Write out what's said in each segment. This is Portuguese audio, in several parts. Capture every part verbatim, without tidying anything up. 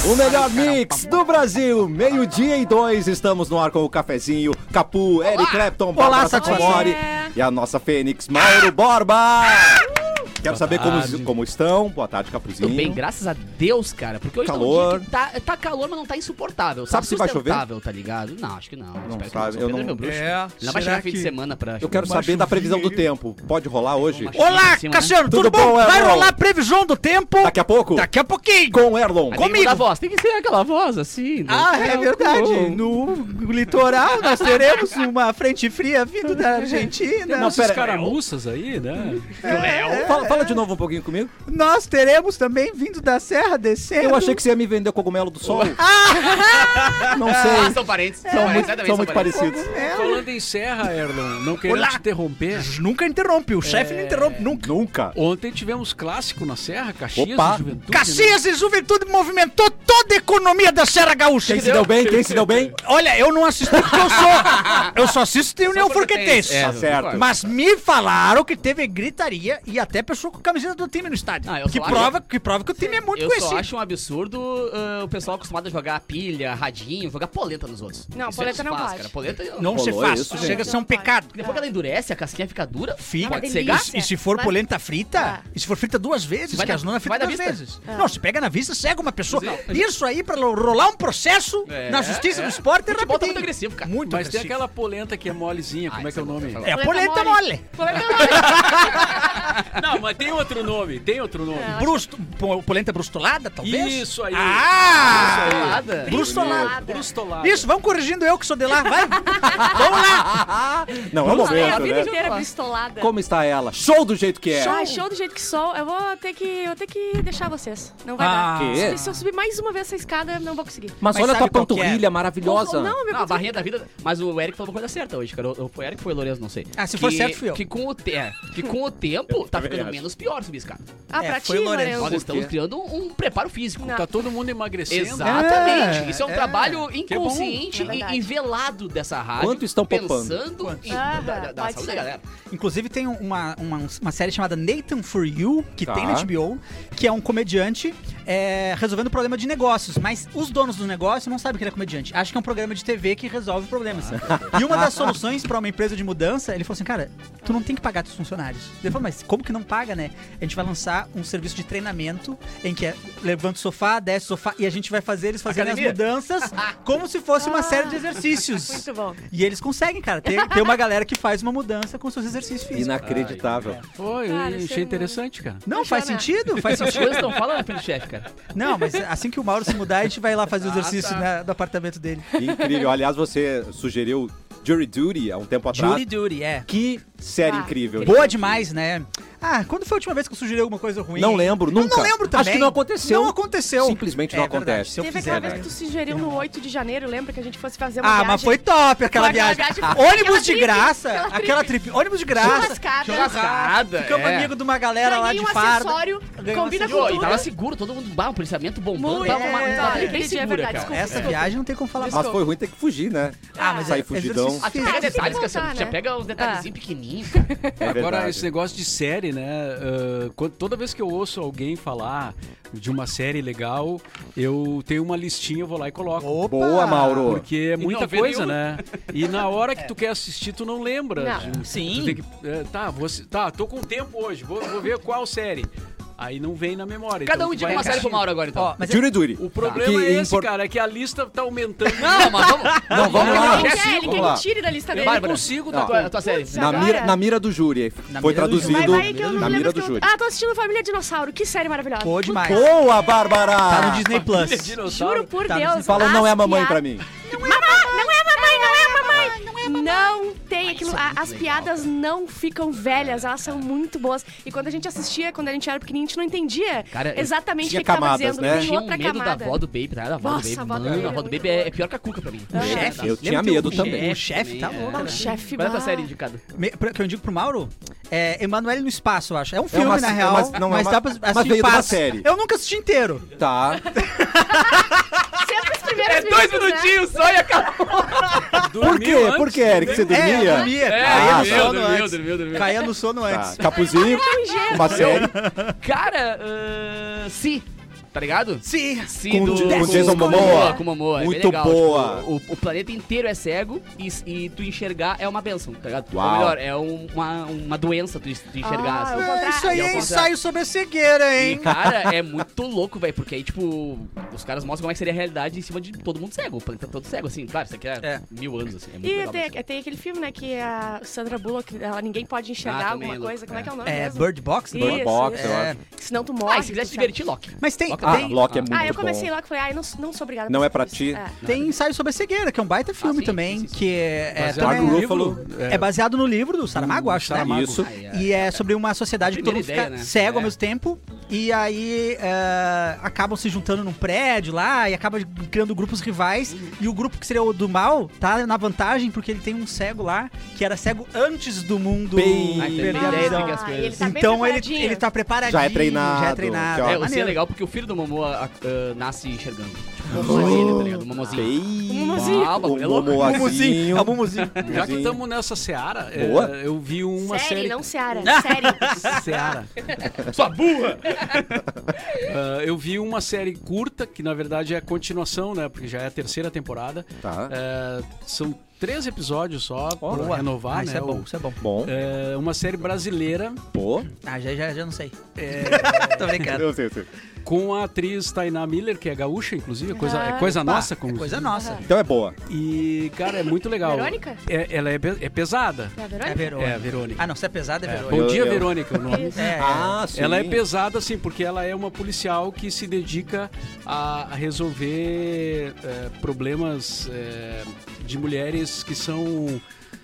O melhor mix do Brasil, meio-dia e dois, estamos no ar com o cafezinho, Capu, Eric Clapton, Bárbara Sacomori e a nossa Fênix, Mauro Borba. Quero saber como, como estão. Boa tarde, Capuzinho. Tudo bem, graças a Deus, cara. Porque hoje calor. tá um dia que tá, tá calor, mas não tá insuportável. Sabe tá se vai chover? Tá ligado? Não, acho que não. Não Espero sabe, que não. eu não... É meu bruxo. É, não vai chegar fim de semana pra... Eu quero saber da previsão do tempo. Pode rolar hoje? Olá, cima, Cassiano, né? tudo, Tudo bom? bom, Vai Erlon? rolar a previsão do tempo Daqui a pouco? daqui a pouquinho. Com o Erlon. Mas tem que comigo. mudar a voz. Tem que ser aquela voz assim. né? Ah, é um verdade. pouco. No litoral nós teremos uma frente fria vindo da Argentina. Não, Essas pera- caramuças aí, né? Fala, fala de novo um pouquinho comigo. Nós teremos também vindo da Serra descendo. Eu achei que você ia me vender cogumelo do sol. Não Ah, sei. são parentes. São muito, exatamente, são muito parentes. parecidos. Falando em serra, Erlon, não querendo Olá. te interromper. Nunca interrompe, o chefe não interrompe nunca. Nunca. Ontem tivemos clássico na Serra, Caxias Opa. e Juventude. Caxias e Juventude movimentou toda a economia da Serra Gaúcha. Quem se deu bem? Quem se deu bem? Olha, eu não assisti porque eu sou. Eu só assisto em União Forquetense. É, Tá certo. Mas me falaram que teve gritaria e até pessoa com camiseta do time no estádio. Ah, eu que, só prova, que prova que o time é muito Eu conhecido. só acho um absurdo uh, o pessoal acostumado a jogar pilha, radinho, jogar polenta nos outros. Não, Isso polenta é não desfaz, pode. cara. Polenta... Não Rolou se faz. isso, Chega a gente? ser um pecado. Depois que ela endurece, a casquinha fica dura, Fica. pode Uma cegar. delícia. E se for Mas- polenta frita, Ah. e se for frita duas vezes, Vai que na- as nonas vai fritam na duas vista. vezes. Ah. Não, se pega na vista, cega uma pessoa. Mas Isso aí pra lo- rolar um processo É, na justiça é. do esporte é Futebol tá rapidinho. muito agressivo, cara. Muito Mas tem agressivo. aquela polenta que é molezinha, como Ah, é que é o essa nome? é boa. É a polenta mole. Polenta mole. Não, mas tem outro nome, tem outro nome. É. Brusto, po- polenta brustolada, talvez? Isso aí. Ah! Brustolada. Brustolada. Brustolada. Isso, vamos corrigindo eu que sou de lá, vai. Vamos lá. Não, é o É, a momento, vida né? inteira bristolada. Como está ela? Show do jeito que é. Show, show do jeito que sou. Eu vou ter que, eu vou ter que deixar vocês. Não vai Ah. dar. Quê? Se, se eu subir mais uma vez essa escada, não vou conseguir. Mas, Mas olha a tua sabe qual que é? panturrilha maravilhosa. Não, meu Não, a panturrilha- barrinha da vida. Mas o Eric falou uma coisa certa hoje, cara. Ou foi o Eric ou foi o Lourenço, não sei. Ah, se for Que- certo, fui eu. Que com o, te... é, que com o tempo tá também ficando acho. menos pior subir escada. Ah, É, pra foi ti, o Lourenço. Lourenço. Nós estamos quê? criando um, um preparo físico. Não. Tá todo mundo emagrecendo. Exatamente. É, Isso é um é. trabalho Que bom. inconsciente É verdade. e, e velado dessa rádio. Quanto estão poupando? Pensando em, Ah, da, da, da pode saúde ser. da galera. Inclusive tem uma, uma, uma série chamada Nathan For You, que Tá. tem na H B O, que é um comediante é, resolvendo problema de negócios. Mas os donos do negócio não sabem que ele é comediante. Acham que é um programa de T V que resolve problemas. E uma das soluções pra uma empresa de mudança, ele falou assim, cara, tu não tem que pagar teus funcionários. Ele falou, mas como que não paga, né? A gente vai lançar um serviço de treinamento em que é levanta o sofá, desce o sofá, e a gente vai fazer eles fazerem as Academia. mudanças como se fosse uma série de exercícios. Muito bom. E eles conseguem, cara. Tem, tem uma galera que faz uma mudança com seus exercícios físicos. Inacreditável. Foi, Cara, eu isso achei é interessante, cara. Não, faz Funciona. sentido? Faz As sentido. coisas não falam na frente do chefe, cara. Não, mas assim que o Mauro se mudar, a gente vai lá fazer o Ah, exercício tá. né, do apartamento dele. Incrível. Aliás, você sugeriu Jury Duty há um tempo atrás. Jury Duty, é. Que série Ah, incrível. incrível. Boa demais, né? Ah, quando foi a última vez que eu sugeri alguma coisa ruim? Não lembro, Eu nunca. não lembro também. Acho que não aconteceu. Não aconteceu. Simplesmente não É verdade, acontece. se eu Teve fizer, aquela vez né? que tu sugeriu no oito de janeiro, lembra que a gente fosse fazer uma Ah, viagem? mas foi top aquela Foi aquela viagem. viagem- Ônibus aquela de trip, graça. aquela Aquela trip. trip. Ônibus de graça. Churrascada. Churrascada, Ficamos é. amigos de uma galera lá Ganhei de um farda. acessório, Ganhou um combina acessório. com E tudo. tava seguro, todo mundo, bah, um policiamento bombando. Muito, tava uma, é, uma aquele bem dia é segura, verdade, cara. desculpa. Essa viagem não tem como falar. Mas foi ruim ter que fugir, né? Ah, mas Sair é, fugidão. exercício Ah, tu pega físico. detalhes, Tem que Cassiano. voltar, Já né? pega uns detalhezinhos Ah. pequenininhos, cara. É Agora, verdade. esse negócio de série, né? ah, quando- toda vez que eu ouço alguém falar de uma série legal, eu tenho uma listinha, eu vou lá e coloco. Opa! Boa, Mauro. Porque é muita não vê coisa, nenhuma. né? E na hora que tu quer assistir, tu não lembra. Não. Tu- Sim. tu tem que- é, tá, vou, assi- tá, tô com tempo hoje, vou, vou ver qual série. Aí não vem na memória. Cada então um tu indica vai uma série pro assistindo. Mauro agora, então. Ó, mas Jury Duty. O problema Que é esse, impor- cara, é que a lista tá aumentando. Não, mas vamos... Não, vamos Ele lá. quer, ele Vamos quer lá. que tire da lista dele. Eu não Bárbara, consigo, a tá? tua, a tua série. Putz, Na agora? mira, na mira do júri. Na Foi mira do traduzido Vai, vai, que eu não na lembro mira que do eu- júri. Ah, tô assistindo Família Dinossauro. Que série maravilhosa. Boa demais. Boa, Bárbara! Tá no Disney Plus. Dinossauro. Juro por Tá, Deus. Fala, não é a as mamãe piadas- pra mim. Não é mamãe, não é mamãe, não é mamãe. Não tem aquilo. a- as piadas não ficam velhas, elas são muito boas. E quando a gente assistia, quando a gente era pequenininho, a gente não entendia Cara, eu exatamente o tinha que, que tava camadas, dizendo. né? Eu Tem tinha um outra medo camada. da avó do Baby, tá? Da avó Nossa, do Baby. a avó do Mano, Baby a avó é do muito Baby é, é pior que a Cuca pra mim. Ah. O chefe. Eu tinha Lembra que medo o- também. O chefe tá Sim, louco. é. O né? chefe Qual é a tua bah. série indicada? Me- pra- que eu indico pro Mauro é Emanuele no Espaço, eu acho. É um filme, uma- na é real, uma- não, é mas uma- dá pra mas assistir veio em de uma paz. série. Eu nunca assisti inteiro. Tá. Sempre os primeiros É dois minutos, né? minutinhos só e acabou. Por quê? Por quê, Eric? Você É, dormia? dormia. É, caía no dormiu, sono dormiu, antes. dormiu, dormiu. Caía no sono Tá. antes. Capuzinho, uma série. Cara, uh, sim. tá ligado? Sim. Sim, Com do, o J- com Jason Momoa. Com o Momoa. É Muito bem legal, boa. tipo, o, o planeta inteiro é cego e, e tu enxergar é uma benção, tá ligado? Uau. Ou melhor, é um- uma, uma doença tu, tu enxergar. Ah, assim. o É, contrário. isso aí E ao é contrário. ensaio sobre a cegueira, E, hein? cara, é muito louco, velho, porque aí, tipo, os caras mostram como é que seria a realidade em cima de todo mundo cego, o planeta todo cego, assim, claro, isso aqui é, É. mil anos, assim, é muito E legal. tem, tem aquele filme, né, que a Sandra Bullock, ela, ninguém pode enxergar Ah, também alguma é louco, coisa. Como é que é o nome É, mesmo? Bird Box? Isso, Bird Box, eu É. acho. Senão tu morre. Ah, e se quiser se tu divertir, Loki. Mas tem, Loki Ah, tem, Loki é muito Ah, eu bom. comecei logo e falei, ai, não, não sou obrigada. Não a é pra assistir ti? isso. É. tem ensaio sobre a cegueira, que é um baita filme sim, também, sim, sim. que é, é, Baseado também no é- Ruffalo. livro, é baseado no livro do Saramago, acho, né? Saramago. Isso. Ai, ai. E é sobre uma sociedade que todo mundo primeira fica ideia, né? cego ao É. mesmo tempo. E aí é, acabam se juntando num prédio lá e acaba criando grupos rivais. E o grupo que seria o do mal tá na vantagem porque ele tem um cego lá que era cego antes do mundo Bem- Ai, tem perder a ideia visão. do que as Ah, coisas. ele tá bem Então ele, preparadinho. ele tá preparadinho. Já é treinado, Já é treinado. que ó- É, o maneiro. é legal porque o filho do Momoa ah, ah, nasce enxergando. Tipo, o Momoa, tá ligado? O Momozinho. Bem... O Momozinho. Ah, o O bagulho é louco. Momoazinho. É o Mumuzinho. Já que estamos nessa seara, é, Boa. eu vi uma série, série... não Seara. Série. Seara. Sua burra! Ah, eu vi uma série curta, que na verdade é a continuação, né? Porque já é a terceira temporada. Tá. É, são três episódios só, pra Boa. renovar, Ah, isso né? é bom, o- isso é bom. Bom. é, uma série brasileira Pô. Ah, já, já, já não sei. é, Tô brincando. Eu sei, eu sei. com a atriz Tainá Miller, que é gaúcha, inclusive, é coisa, é Ah. coisa Bah, nossa. Como é coisa nossa. Então é boa. E, cara, é muito legal. Verônica? É, ela é, pe- é pesada. É a É Verônica? Verônica. É, a Verônica. Ah, não, se é pesado, é É, Verônica. Bom Eu- dia, eu- Verônica, o nome. Isso. É, Ah, sim. Ela é pesada, assim, porque ela é uma policial que se dedica a, a resolver é, problemas é, de mulheres que são.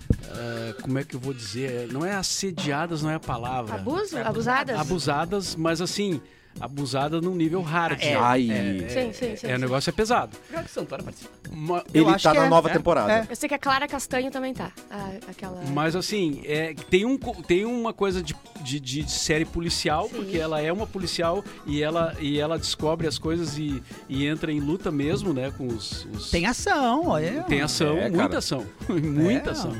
é, como é que eu vou dizer? Não é assediadas, não é a palavra. Abuso? Abusadas? Abusadas, mas assim, abusadas num nível hard. É. Ai. Sim, sim, sim. É, o sim. negócio é pesado. Joga que Santoro participa. Ma- Ele acho tá que na é. nova É. temporada. É. Eu sei que a Clara Castanho também tá. Ah, aquela... Mas assim, é, tem, um, co- tem uma coisa de, de, de série policial, Sim. porque ela é uma policial e ela, e ela descobre as coisas e, e entra em luta mesmo, né? Com os. os- Tem ação, olha. tem ação, É, muita cara. ação. muita É. ação.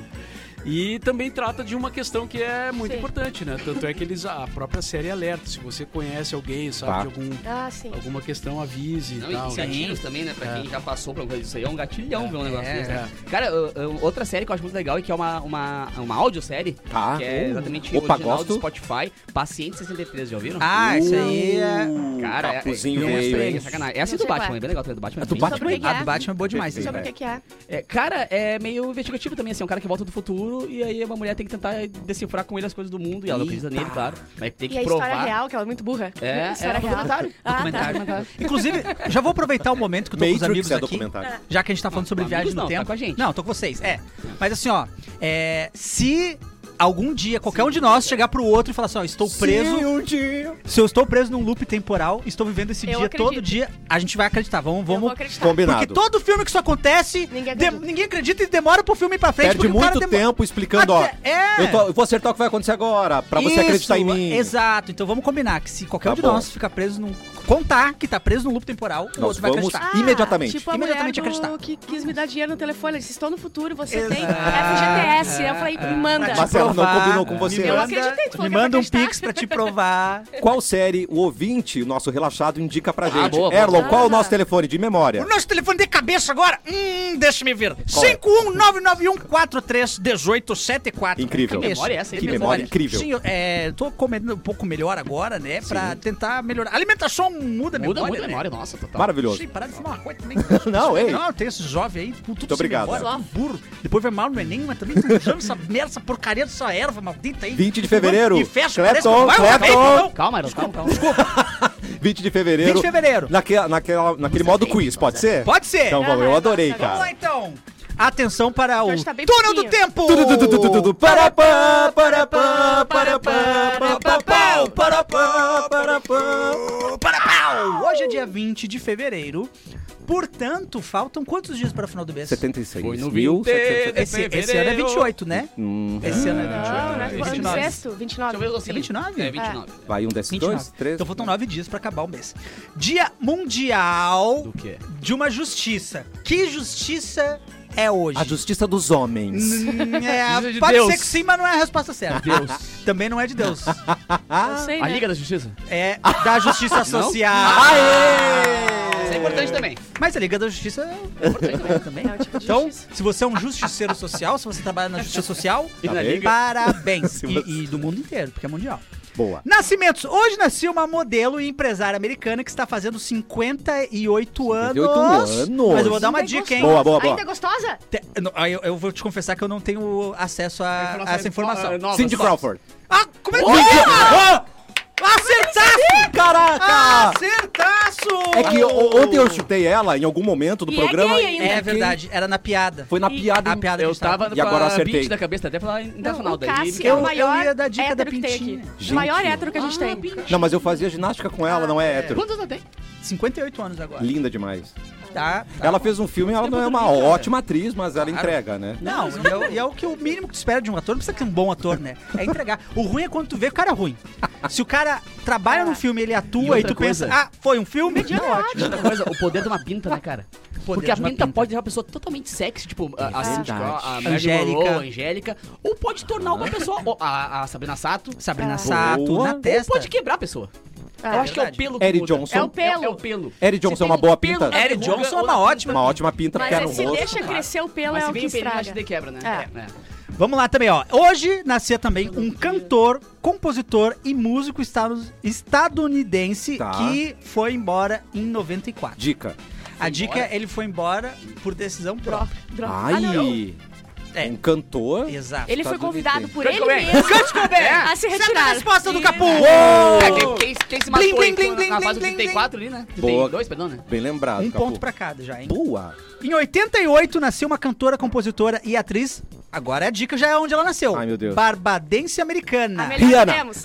E também trata de uma questão que é muito Sim. importante, né? Tanto é que eles, a própria série alerta. Se você conhece alguém, sabe Tá. de algum, Ah, sim. alguma questão, avise Não, e e tal. tem gatilhos também, né? Pra É. quem já passou por alguma coisa disso aí, é um gatilhão ver um negócio é, desse, né? é. Cara, uh, uh, outra série que eu acho muito legal e que é uma, uma, uma audiosérie, Tá. que é exatamente Opa, original gosto. do Spotify, Paciente sessenta e três, já ouviram? Ah, isso aí é. Cara, é, Capuzinho é, veio, é, hein? é sacanagem. Essa Não do sei qual Batman, é. é bem legal também, do Batman. É do bem- Batman? Sobre o que A é? do Batman é boa demais. Sobre o hein? que que é? É, cara, é meio investigativo também, assim, é um cara que volta do futuro e aí uma mulher tem que tentar decifrar com ele as coisas do mundo e ela não acredita nele, claro, mas tem que E a provar. história real, que ela é muito burra. É, história é real. documentário. Ah, tá. Documentário. Inclusive, já vou aproveitar o momento que eu tô com os Matrix amigos é aqui. documentário. Já que a gente tá falando sobre com viagem amigos no não, tá tempo. com a gente. Não, tô com vocês. É. Mas assim, ó, é, se algum dia qualquer um de nós chegar pro outro e falar assim, ó, estou preso, Sim, um dia. se eu estou preso num loop temporal, estou vivendo esse Eu dia acredito. todo dia, a gente vai acreditar. Vamos, Eu vou vamos. acreditar. Combinado. Porque todo filme que isso acontece, Ninguém de- acredita. ninguém acredita e demora pro filme ir pra frente. Perde porque o cara muito demo- tempo explicando, ó. Até- é. Eu, tô- eu vou acertar o que vai acontecer agora, pra você Isso, acreditar em mim. Exato. Então vamos combinar que se qualquer Tá um de bom. nós ficar preso num. Contar que tá preso num loop temporal, o Nós outro vai vamos- acreditar. Ah, Imediatamente. Tipo a Imediatamente mulher do acreditar. que quis me dar dinheiro no telefone. Ele disse, estou no futuro, você tem Exato. F G T S. Eu falei, me manda. Mas ela não provar. combinou com você. Me Eu manda, acreditei, tu falou me que ia manda um acreditar. pix pra te provar. Qual série o ouvinte, o nosso relaxado, indica pra gente? boa, boa. Erlon, qual é o Ah. nosso telefone de memória? O nosso telefone de cabeça agora, hum, deixa-me ver. cinco um nove nove um quatro três um oito sete quatro. Incrível. Que memória é essa, hein? Que memória incrível. Sim, eu é, tô comendo um pouco melhor agora, né? Pra tentar melhorar. A alimentação muda a Muda memória, muito a né? memória, nossa, total. Maravilhoso. Sim, parar de fumar uma coisa também. Não, ei. Não, tem esses jovens aí, com tudo Muito obrigado. sem memória, tudo burro. Depois vai mal no Enem, mas também estão usando essa merda, essa porcaria dessa erva maldita aí. vinte de fevereiro. E fecha, Clepton, parece que vai, Clepton. vai, não. Calma, Eros, calma, calma. vinte de fevereiro. vinte de fevereiro. Naquela, naquela, naquele modo quiz, pode ser? Pode ser. Então vamos, eu Aham, adorei, tá bom. Vamos lá cara. então. Atenção para o Hoje tá bem Túnel do pouquinho. Tempo. Tudo, tudo, tudo, tudo, para pá, para pá, para pá, para pá, pau, para pá, para pá. Para pau! Hoje é dia vinte de fevereiro. Portanto, faltam quantos dias para o final do mês? setenta e seis Foi no mil vinte. setecentos. Esse, esse ano é vinte e oito, né? Hum, Esse ano é vinte e oito. Não, né? vinte e Ano nove. sexto, vinte e nove. Deixa eu ver assim. É vinte e nove? É, vinte e nove. vai um desses vinte e nove. dois, três. Então faltam nove dias para acabar o mês. Dia Mundial Do quê? de uma Justiça. Que justiça é hoje? A justiça dos homens. Hum, é, Justiça de pode Deus. ser que sim, mas não é a resposta certa. Deus. Também não é de Deus. Não sei, A né? Liga da Justiça. É da Justiça Social. Isso é importante também. Mas a Liga da Justiça é importante também. É o tipo de Então, justiça. se você é um justiceiro social, se você trabalha na Justiça Social, E na Tá bem? Liga. parabéns. Se E, você- e do mundo inteiro, porque é mundial. Boa. Nascimentos. Hoje nasceu uma modelo e empresária americana que está fazendo cinquenta e oito anos. cinquenta e oito anos. Mas eu vou dar uma Ainda é dica, hein? Boa, boa, boa. Ainda é gostosa? Te- não, aí eu, eu vou te confessar que eu não tenho acesso a, a essa informação. Nova, Cindy só. Crawford. Ah, como é que Oh! Acertaço! Caraca! Acertaço! É que o- ontem eu chutei ela em algum momento do E é programa. gay ainda. É verdade, era na piada. Foi na E- piada. A piada Eu que estava. tava E agora eu com a acertei. beat da cabeça, até falar Não, internacional o daí. Cássio é eu- o eu maior ia dar dica da hétero que tem pintinha. aqui. Gente. O maior hétero que a gente tem. Não, mas eu fazia ginástica com ela, não é hétero. Quantos anos tem? cinquenta e oito anos agora. Linda demais. Tá, tá. Ela fez um filme, ela não é uma Cara. ótima atriz, mas ela Claro. entrega, né? Não, e é, o- e é o que o mínimo que tu espera de um ator, não precisa ser um bom ator, né? É entregar. O ruim é quando tu vê o cara ruim. Se o cara trabalha É. num filme, ele E atua e, outra tu pensa, coisa. ah, foi um filme? É ótimo. Outra coisa, o poder de uma pinta, né, cara? Poder Porque a de uma pinta pinta. pode deixar uma pessoa totalmente sexy, tipo a, a, verdade. tipo, a Marilyn Angélica. Monroe, a Angélica, ou pode tornar uma pessoa, ou a, a Sabrina Sato, Sabrina Ah. Sato, Boa. na ou testa. pode quebrar a pessoa. Ah, Eu acho que é o verdade. pelo que Eric muda. Johnson. É o pelo. É, é o pelo. Eric Johnson Se é uma tem boa pelo pinta. na Eric verruga, Johnson é ou uma na ótima. Uma ótima pinta Mas porque é é, no se rosto. deixa crescer o pelo Mas é se o que vem o pelinho, estraga. acho que quebra, né? É. É. Vamos lá também, ó. Hoje nascia também um cantor, compositor e músico estado- estadunidense Tá. que foi embora em noventa e quatro. Dica. A dica é ele foi embora por decisão própria. Droga. Ah, não. Ai, É. um cantor. Exato. Ele foi Estadunidense. convidado por Kurt ele Cobain. mesmo Kurt Cobain. a se Certa retirar. resposta do Capu! É, quem, quem, quem se matou Blim, blim, aí blim, foi blim, na blim, fase do blim, trinta e quatro ali, né? Boa. trinta e dois, perdão, né? Bem lembrado, Um Capu. ponto pra cada já, hein? Boa. Em oitenta e oito nasceu uma cantora, compositora e atriz. Agora a dica já é onde ela nasceu. Ai, meu Deus. Barbadense americana. A melhor Rihanna. que temos.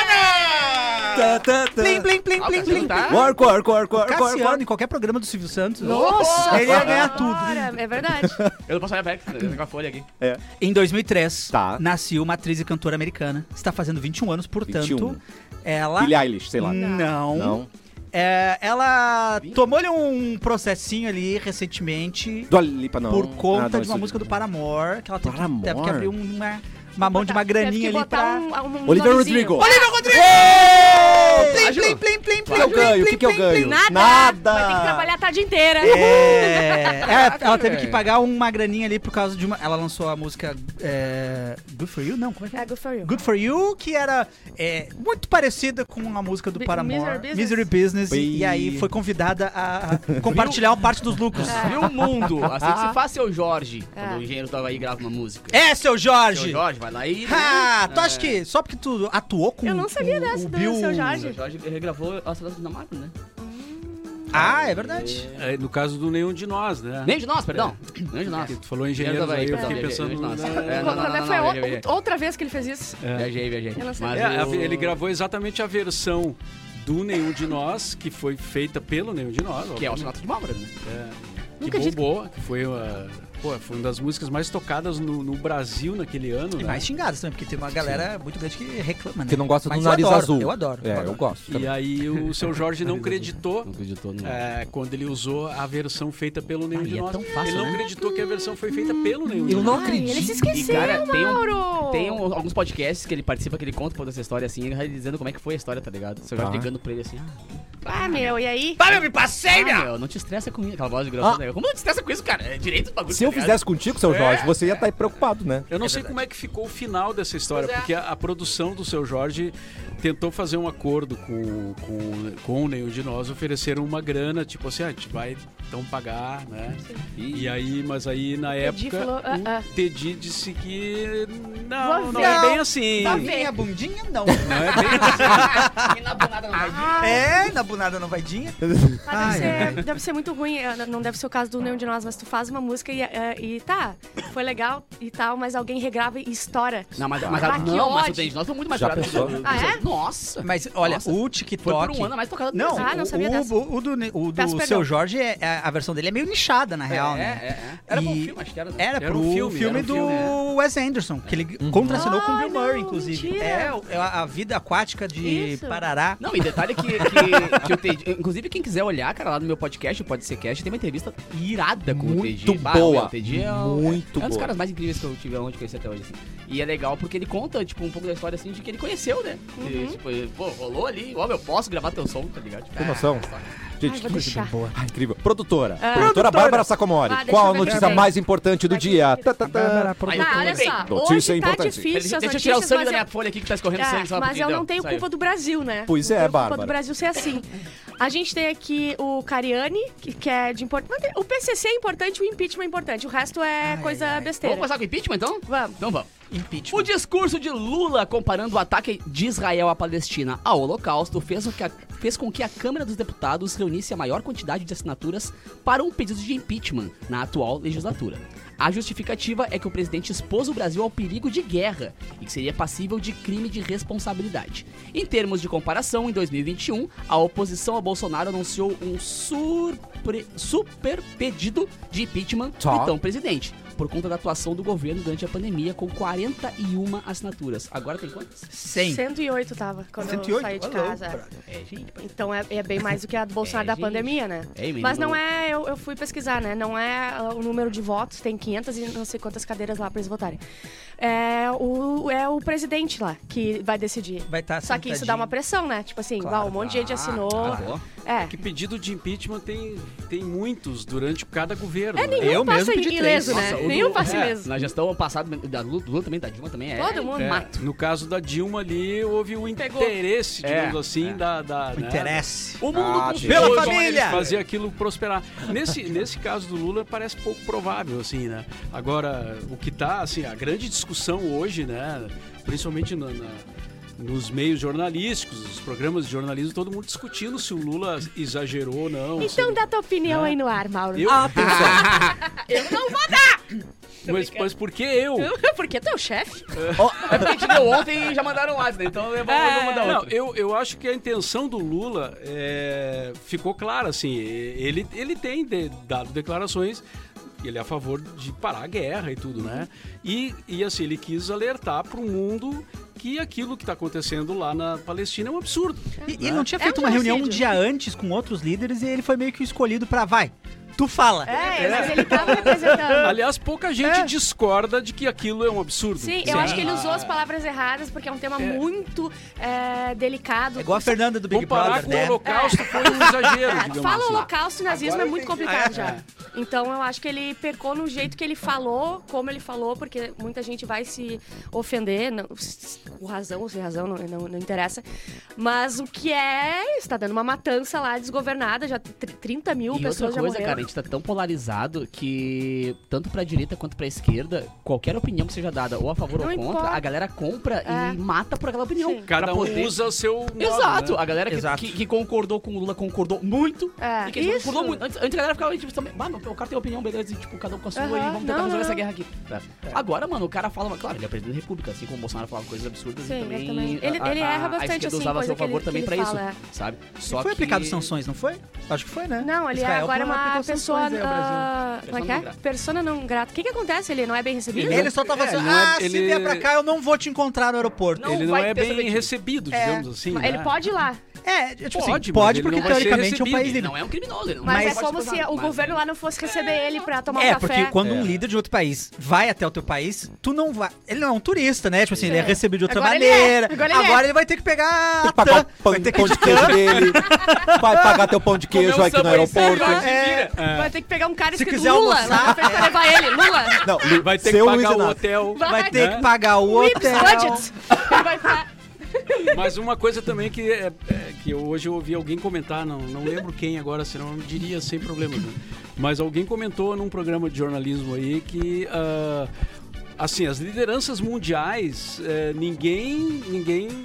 Tá, tá, tá. Plim, plim, plim, Ah, o plim, Cassiano plim. tá- Work, work, work, work, work, Cassiano, work. em qualquer programa do Silvio Santos. Nossa! Ele ia ganhar tudo. Cara, é verdade. Eu não posso olhar perto, eu tô com a folha aqui. É. Em dois mil e três, Tá. nasceu uma atriz e cantora americana. Está fazendo vinte e um anos, portanto, vinte e um. ela... Billie Eilish, sei lá. Não. Não. É, ela tomou-lhe um processinho ali recentemente Dua Lipa, não. por Ah, conta não, de uma isso- música do Paramore, que ela teve que, Paramore? teve que abrir uma, uma mão de uma Teve graninha que ali botar pra... um, um Olivia nomezinho. Rodrigo. Olivia Rodrigo! Plim, Plágio? plim, plim, plim, O que eu plim, ganho? O plim, que que eu plim, ganho? plim. Nada. Nada. Vai ter que trabalhar a tarde inteira. É, é, ela teve que velho. pagar uma graninha ali por causa de uma... Ela lançou a música é, Good For You? Não, como é que é? É, good for you. Good For You, que era é, muito parecida com a música do Bi- Paramore. Misery Business. Misery Business. E, e aí Ui. foi convidada a compartilhar parte dos lucros. Viu o mundo? Assim que se faz, seu Jorge. É. Quando o engenheiro tava aí e grava uma música. É, seu Jorge! Seu Jorge, vai lá e... Ah, tu É. acha que só porque tu atuou com Eu não sabia o, dessa o do Bill... seu O Jorge. seu Jorge regravou a Cidade do Dinamarca, né? Ah, é verdade. É, no caso do Nenhum de Nós, né? Nem de nós, perdão. Nem de nós. Tu falou engenheiros Engenheiro aí, eu tava aí, fiquei perdão, pensando... viajei, na- viajei. É, não, não, Quando não, foi não, o- viajei. outra vez que ele fez isso. Viajei, viajei. Eu não sei. Mas É, a- o- ele gravou exatamente a versão do Nenhum de Nós, que foi feita pelo Nenhum de Nós. Que é o obviamente. Sonata de Bárbara, né? É, que Nunca disse- bombou, que foi uma, pô, foi uma das músicas mais tocadas no, no Brasil naquele ano, E né? mais xingadas também, porque tem uma galera muito grande que reclama, né? Que não gosta do Mas eu nariz adoro, azul. Eu adoro. É, eu eu adoro. gosto. E aí o seu Jorge não acreditou Não acreditou, não. é, quando ele usou a versão feita pelo Nenhum Ah, de e é Nós. tão fácil, ele não né? acreditou que a versão foi feita pelo Nenhum de Eu Nós. não Ai, acredito. ele se E, esqueceu, cara, tem, um, Mauro. tem um- alguns podcasts que ele participa, que ele conta toda essa história assim, ele vai dizendo como é que foi a história, tá ligado? Seu Jorge Tá. ligando pra ele assim, ah, Ah, meu, e aí? Vai, eu me passei, ah, meu! meu, não te estressa com isso. Aquela voz de grossa, Ah. né? Como não te estressa com isso, cara? É direito do bagulho. Se eu tá ligado? fizesse contigo, seu Jorge, você ia estar preocupado, né? Eu não sei como é que ficou o final dessa história, Pois é. porque a, a produção do seu Jorge tentou fazer um acordo com, com, com o Nenhum de Nós, ofereceram uma grana, tipo assim, ah, a gente vai então pagar, né? E, aí, mas aí na Teddy época falou, ah, ah. o Teddy disse que não, Vou não ver. é bem assim. Vou Não ver. Minha bundinha, não. é bem assim. E na bonada não vai vir. É, na bunada não vai dinha. Ah, deve, Ai, ser, deve ser muito ruim, eh, não deve ser o caso do Nenhum de Nós, mas tu faz uma música e, eh, e tá, foi legal e tal, mas alguém regrava e estoura. Não, mas, mas, Ah, que não, mas o ódio. Dente Nós foi muito mais Já barato. pensou? que- Ah, é? Nossa. Mas olha, Nossa. o Foi TikTok... por um ano a mais tocado do Não, Brasil. Ah, não o- sabia o, dessa. o, o do, ne- o do Peço seu perdão. Jorge é, é a versão dele é meio nichada, na real, é, né? É, é. Era E bom filme, acho que era. Né? Era, Era pro um filme, filme, era um do filme, é. Wes Anderson, que ele contracenou com o Bill Ah, Murray, não, inclusive. mentira. É, o- é a, a vida aquática de Isso. Parará. Não, e detalhe que, que, que o T G... Inclusive, quem quiser olhar, cara, lá no meu podcast, o Pode Ser Cast, tem uma entrevista irada com o T G. Muito Bah, boa. O T G é, um- Muito é um dos boa. caras mais incríveis que eu tive onde conheci até hoje, assim. E é legal porque ele conta, tipo, um pouco da história, assim, de que ele conheceu, né? E, tipo, ele, pô, rolou ali, ó, eu posso gravar teu som, tá ligado? Tipo, Tem noção? Gente, Ai, que vou coisa deixar. boa. Ah, incrível. Produtora. Ah. Produtora Bárbara Sacomori. Ah, deixa Qual eu a ver notícia aqui. mais importante do Vai dia? que- Tá, tá, tá. Ah, olha só, Notícia hoje tá importante. difícil as Deixa eu tirar o notícias, sangue mas da minha eu- folha aqui que tá escorrendo É, sangue. só mas porque eu deu. não tenho Saiu. culpa do Brasil, né? Pois Não é, tenho culpa Bárbara. do Brasil ser assim. A gente tem aqui o Cariani, que, que é de importante. O P C C é importante, o impeachment é importante. O resto é coisa besteira. Vamos começar com o impeachment, então? Vamos. Então vamos. Impeachment. O discurso de Lula comparando o ataque de Israel à Palestina ao Holocausto fez com, que a, fez com que a Câmara dos Deputados reunisse a maior quantidade de assinaturas para um pedido de impeachment na atual legislatura. A justificativa é que o presidente expôs o Brasil ao perigo de guerra e que seria passível de crime de responsabilidade. Em termos de comparação, em dois mil e vinte e um, a oposição a Bolsonaro anunciou um surpre- super pedido de impeachment Tá. do então presidente, por conta da atuação do governo durante a pandemia, com quarenta e uma assinaturas. Agora tem quantas? cem. cento e oito tava quando cento e eu oito? saí de Ô, louco, casa. brother. É, gente. Então é, é bem mais do que a do Bolsonaro É, da gente. pandemia, né? É, menino. Mas não é, eu, eu fui pesquisar, né? Não é ah, o número de votos, tem quinhentas e não sei quantas cadeiras lá pra eles votarem. É o, é o presidente lá que vai decidir. Vai estar Só que isso dá uma pressão, né? Tipo assim, Claro, uau, um monte de gente assinou. Ah, É. Que pedido de impeachment tem, tem muitos durante cada governo. É, né? nenhum Eu passa mesmo pedi ileso, três. né? Nossa, o nenhum do- passa é, ileso. Na gestão passada, da Lula, Lula também, da Dilma também é. Todo mundo. É, É, mato. no caso da Dilma ali, houve o Pegou. interesse, digamos É, assim, é. da... da O né, interesse. O mundo Ah, conspirou pela com família! eles. fazer aquilo prosperar. Nesse, nesse caso do Lula parece pouco provável, assim, né? Agora, o que tá, assim, a grande discussão hoje, né? Principalmente na, na- nos meios jornalísticos, os programas de jornalismo, todo mundo discutindo se o Lula exagerou ou não. se Então ele- dá tua opinião É. aí no ar, Mauro. Eu, Eu não vou dar! mas, mas por que eu? Porque tu é o chefe. É porque a gente deu ontem e já mandaram mais, né? Então eu vou, eu vou mandar Não, outra. eu, eu acho que a intenção do Lula é, ficou clara, assim, ele, ele tem de- dado declarações, ele é a favor de parar a guerra e tudo, né? E, e assim, ele quis alertar para o mundo que aquilo que está acontecendo lá na Palestina é um absurdo. E, e ele não tinha É feito um uma reunião um genocídio. dia antes com outros líderes e ele foi meio que escolhido pra, vai, tu fala. É, mas ele tava representando. Aliás, pouca gente discorda de que aquilo é um absurdo. Sim, eu acho que ele usou as palavras erradas, porque é um tema muito é, delicado. É igual a Fernanda do Big Vamos parar Brother, com o né? Holocausto, foi um exagero, É, digamos fala assim. holocausto e nazismo Agora é eu muito entendi. complicado É. já. Então eu acho que ele pecou no jeito que ele falou, como ele falou, porque muita gente vai se ofender, não, com razão ou sem razão, não, não, não interessa. Mas o que é, está dando uma matança lá desgovernada, já tr- trinta mil E outra pessoas já coisa, morreram. cara, a gente tá tão polarizado que tanto pra direita quanto pra esquerda, qualquer opinião que seja dada, ou a favor Não ou contra, importa. a galera compra É. e mata por aquela opinião. Sim. Cada Pra um poder- usa o seu modo, Exato, né? a galera que, Exato. que, que concordou com o Lula concordou muito. É, e quem não isso. concordou muito. Antes, antes a galera ficava tipo, também, mano, o cara tem opinião, beleza, e, tipo, cada um com a sua Aham, e vamos tentar não, resolver não. essa guerra aqui. É. Agora, mano, o cara fala, claro, ele é presidente da República, assim como o Bolsonaro falava coisas absurdas Sim, e eu também. também. Ele- a, ele a- erra a bastante, esquerda assim, usava a coisa seu que ele- favor também que pra ele isso, fala, é. sabe? E Só foi que... aplicado sanções, não foi? Acho que foi, né? Não, ele é Israel agora uma aplicou pessoa. sanções aí ao Brasil. ah, como é que é? não grata. Persona não grata. O que que acontece? Ele não é bem recebido? Ele só tava É, assim, não é- ah, se ele- vier pra cá eu não vou te encontrar no aeroporto. Não Ele não vai é ter bem sorvete. recebido, É. digamos assim. Ele né? pode ir lá. É, tipo Pode, assim, mas pode ele porque não vai ser teoricamente é um recebido. país Ele livre. não é um criminoso, ele não Mas, pode é como fazer se nada, o mas- governo lá não fosse receber ele pra tomar É, um café. porque quando É. um líder de outro país vai até o teu país, tu não vai. Ele não é um turista, né? Tipo assim, ele é É. recebido de outra Agora ele é. maneira. Agora ele Agora é. ele vai ter que pegar a Pagar TAM, o pão, vai ter que pão de queijo dele. Vai pagar teu pão de queijo Comer um aqui no samba em cima, aeroporto. É. Vai ter que pegar um cara Se escrito quiser Lula almoçar, lá na frente pra levar ele. Lula. Não, Lu- Vai ter seu que Luiz pagar o Inácio. hotel. Vai ter né? que pagar o Whips hotel. budgets. Ele vai ficar... Mas uma coisa também que, é, é, que eu- hoje eu ouvi alguém comentar, não, não lembro quem agora, senão eu diria sem problema. Né? Mas alguém comentou num programa de jornalismo aí que, ah, assim, as lideranças mundiais, é, ninguém, ninguém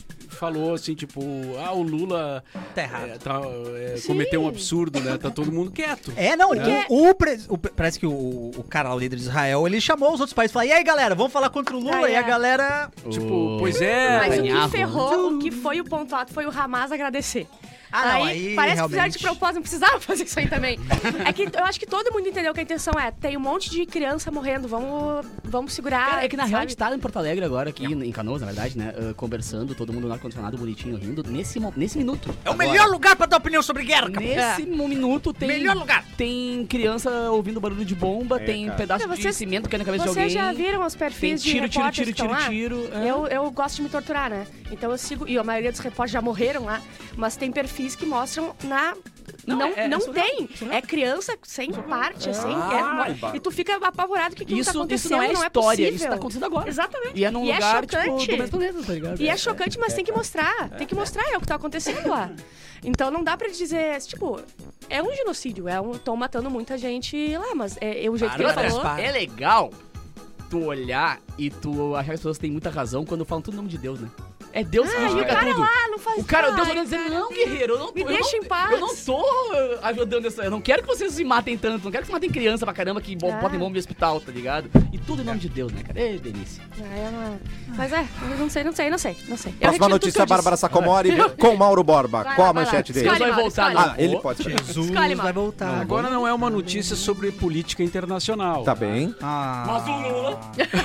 falou assim, tipo, ah, o Lula Tá errado. é, tá, é, cometeu um absurdo, né? Tá todo mundo quieto. É, não, Porque- o, o pre- o pre- parece que o, o cara lá, o líder de Israel, ele chamou os outros países e falou, e aí galera, vamos falar contra o Lula? Ah, E a é. galera... Tipo, pois é. Mas o que Netanyahu. ferrou, o que foi o ponto alto foi o Hamas agradecer. Ah, não, aí parece que fizeram realmente- de propósito, não precisava fazer isso aí também. É que eu acho que todo mundo entendeu que a intenção é, tem um monte de criança morrendo, vamos, vamos segurar. Cara, é que na real a sabe? gente tá em Porto Alegre agora, aqui em Canoas, na verdade, né? uh, conversando, todo mundo no ar-condicionado, bonitinho, rindo, nesse, mo- nesse minuto. É o Agora. melhor lugar pra dar opinião sobre guerra, cara. Nesse mo- minuto tem. Melhor lugar. Tem criança ouvindo barulho de bomba, É, tem cara. pedaço Não, de vocês- cimento caindo na cabeça de Vocês alguém. já viram os Tem perfis de tiro, tiro, repórteres tiro, que estão tiro, lá? tiro. é. Eu, eu gosto de me torturar, né? Então eu sigo, e a maioria dos repórteres já morreram lá, mas tem perfis que mostram na... Não, Não, é- é não surreal, tem. surreal. É criança sem parte, assim. Ah, é- bah. e tu fica apavorado que aquilo Isso, tá acontecendo, isso não é história, possível. isso tá acontecendo agora. Exatamente. E é num E é lugar, tipo, chocante. do mesmo planeta, tá ligado? E é chocante, mas tem que mostrar. Tem que mostrar, é o que tá acontecendo lá. Então não dá pra dizer, tipo, é um genocídio, é um, tão matando muita gente lá, mas é, é o jeito que ele Outra, falou. para. é legal tu olhar e tu achar que as pessoas têm muita razão quando falam tudo em nome de Deus, né? É Deus que Ah, e o justifica cara tudo. lá não faz O cara, nada. Deus olhando dizendo, não, guerreiro, eu não Me eu deixa não, em paz. Eu não tô uh, ajudando essa. Eu não quero que vocês se matem tanto, não quero que vocês matem criança pra caramba que bo- Ah. botem bomba em hospital, tá ligado? E tudo em nome de Deus, né, cara? É delícia. Ah, eu não- Mas é, eu não sei, não sei, não sei, não sei. Eu Próxima retiro tudo notícia, que eu Bárbara disse. Sacomori com Mauro Borba. Vai Qual lá, a vai lá. manchete dele? Deus vai Escolhe, voltar Mauro, no Ah, ele pode ser. Jesus Escolhe, vai Mauro. voltar. Agora não é uma notícia sobre política internacional. Tá bem. Ah. Mas o Lula.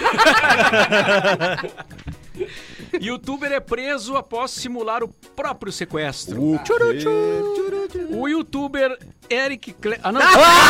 Youtuber é preso após simular o próprio sequestro. O quê? O youtuber Eric Cle... Ah, não.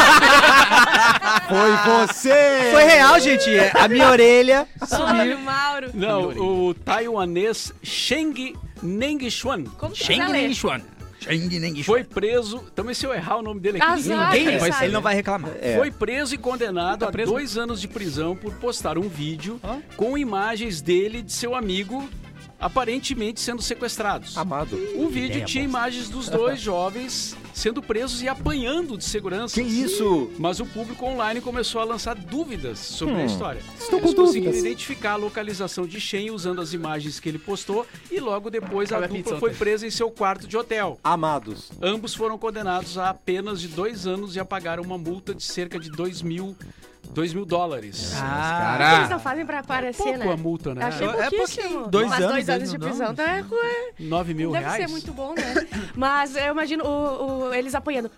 Foi você! Foi real, gente. A minha orelha Olha o Mauro. Não, o taiwanês Sheng Nengshuan Como tu Sheng quiser ler. Nengshuan. Sheng Nengshuan. foi preso... Também se eu errar o nome dele aqui... Azar, ninguém quem vai sabe? Ele não vai reclamar. É. Foi preso e condenado Tá a preso? dois anos de prisão por postar um vídeo Hã? com imagens dele e de seu amigo aparentemente sendo sequestrados. Amado. O vídeo ideia tinha bosta. imagens dos dois jovens sendo presos e apanhando de segurança. Que isso? Mas o público online começou a lançar dúvidas sobre Hum, a história. estou Eles com conseguiram dúvidas. identificar a localização de Shen usando as imagens que ele postou e logo depois a Cada dupla pizza foi ontem. presa em seu quarto de hotel. Amados. Ambos foram condenados a apenas de dois anos e a pagar uma multa de cerca de dois mil, dois mil dólares. Ah, O que eles não fazem pra aparecer, Pouco né? a multa, né? Achei É pouquíssimo. pouquinho. Dois Mas anos, dois anos eles de não prisão dão. tá, é, nove mil deve reais? ser muito bom, né? Mas eu imagino o, o- eles apanhando.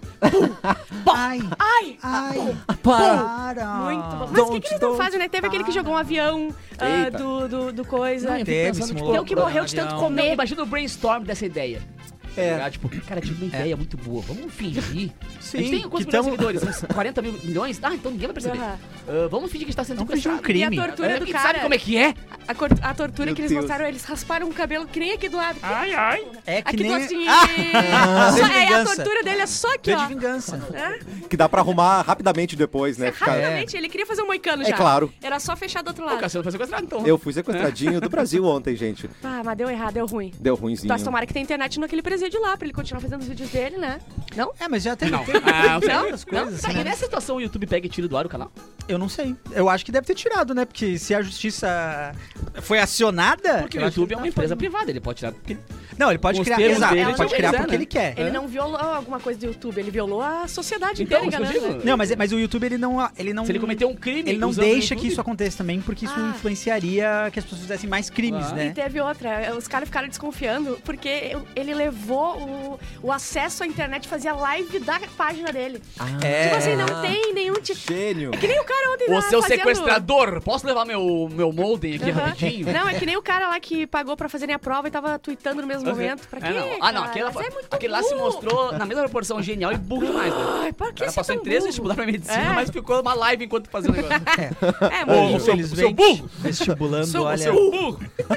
Ai, Ai! ai, Para. Muito bom. Mas o que, que eles não Don't fazem, né? Teve aquele que jogou um avião ah, Eita. do, do, do coisa. Não, eu fico Teve, pensando, simulou. Tem o que morreu de tanto Avião. comer. Não, imagina o brainstorm dessa ideia. É. Tá, tipo, cara, tive uma ideia muito boa. Vamos fingir. Sim, a gente tem que quantos tamo- milhões de seguidores? Uns quarenta mil milhões? Ah, então ninguém vai perceber. Aham. Ah, vamos fingir que a gente tá sendo Vamos fingir um sequestrado. crime. E a tortura É, do porque cara. sabe como é que é? A, cor- a tortura Meu que eles Deus. mostraram, eles rasparam o cabelo que nem aqui do lado. Ai, ai. é que Aqui nem... do assim. Ah, Só- de é, a vingança. tortura dele é só aqui, Foi de ó. vingança. É, Que dá pra arrumar rapidamente depois, né? Ficar- rapidamente, ele queria fazer um moicano É já. claro. Era só fechar do outro O lado. Cassiano foi sequestrado, então. Eu fui sequestradinho do Brasil ontem, gente. Ah, mas deu errado, deu ruim. Deu ruinzinho. Mas tomara que tenha internet naquele presídio lá, pra ele continuar fazendo os vídeos dele, né? Não? É, mas já teve, Não. teve, Ah, teve não, outras coisas, Tá, assim, e né? nessa situação o YouTube pega e tira do ar o canal? Eu não sei. Eu acho que deve ter tirado, né? Porque se a justiça foi acionada... Porque eu o acho que YouTube é tá uma empresa fazendo. privada, ele pode tirar porque... Não, ele pode Com os criar... termos Exato, dele, ele pode ele criar quiser, porque né? ele quer. Ele não violou alguma coisa do YouTube, ele violou a sociedade Então, inteira, isso que eu enganando. digo. né? Não, mas, mas o YouTube, ele não... Ele não Se ele cometeu um crime Ele não usando o deixa YouTube, que isso aconteça também, porque isso Ah. influenciaria que as pessoas fizessem mais crimes, Ah. né? E teve outra, os caras ficaram desconfiando porque ele levou o, o acesso à internet, fazia live da página dele. É. Tipo assim, não tem nenhum tipo. Gênio. Que nem o cara ontem O lá seu fazendo... sequestrador, posso levar meu, meu modem aqui Aham. rapidinho? Não, é que nem o cara lá que pagou pra fazerem a prova e tava tweetando no mesmo momento. Pra quê? É, não. Ah, não, cara? aquele, lá, Mas é muito aquele lá se burro. mostrou na mesma proporção genial e burro demais, né? Ai, pra O que cara ser passou em tão três burro? vestibular pra medicina, É. mas ficou uma live enquanto fazia o negócio. É, Ou, muito. infelizmente, burro. vestibulando, Seu, olha... seu burro!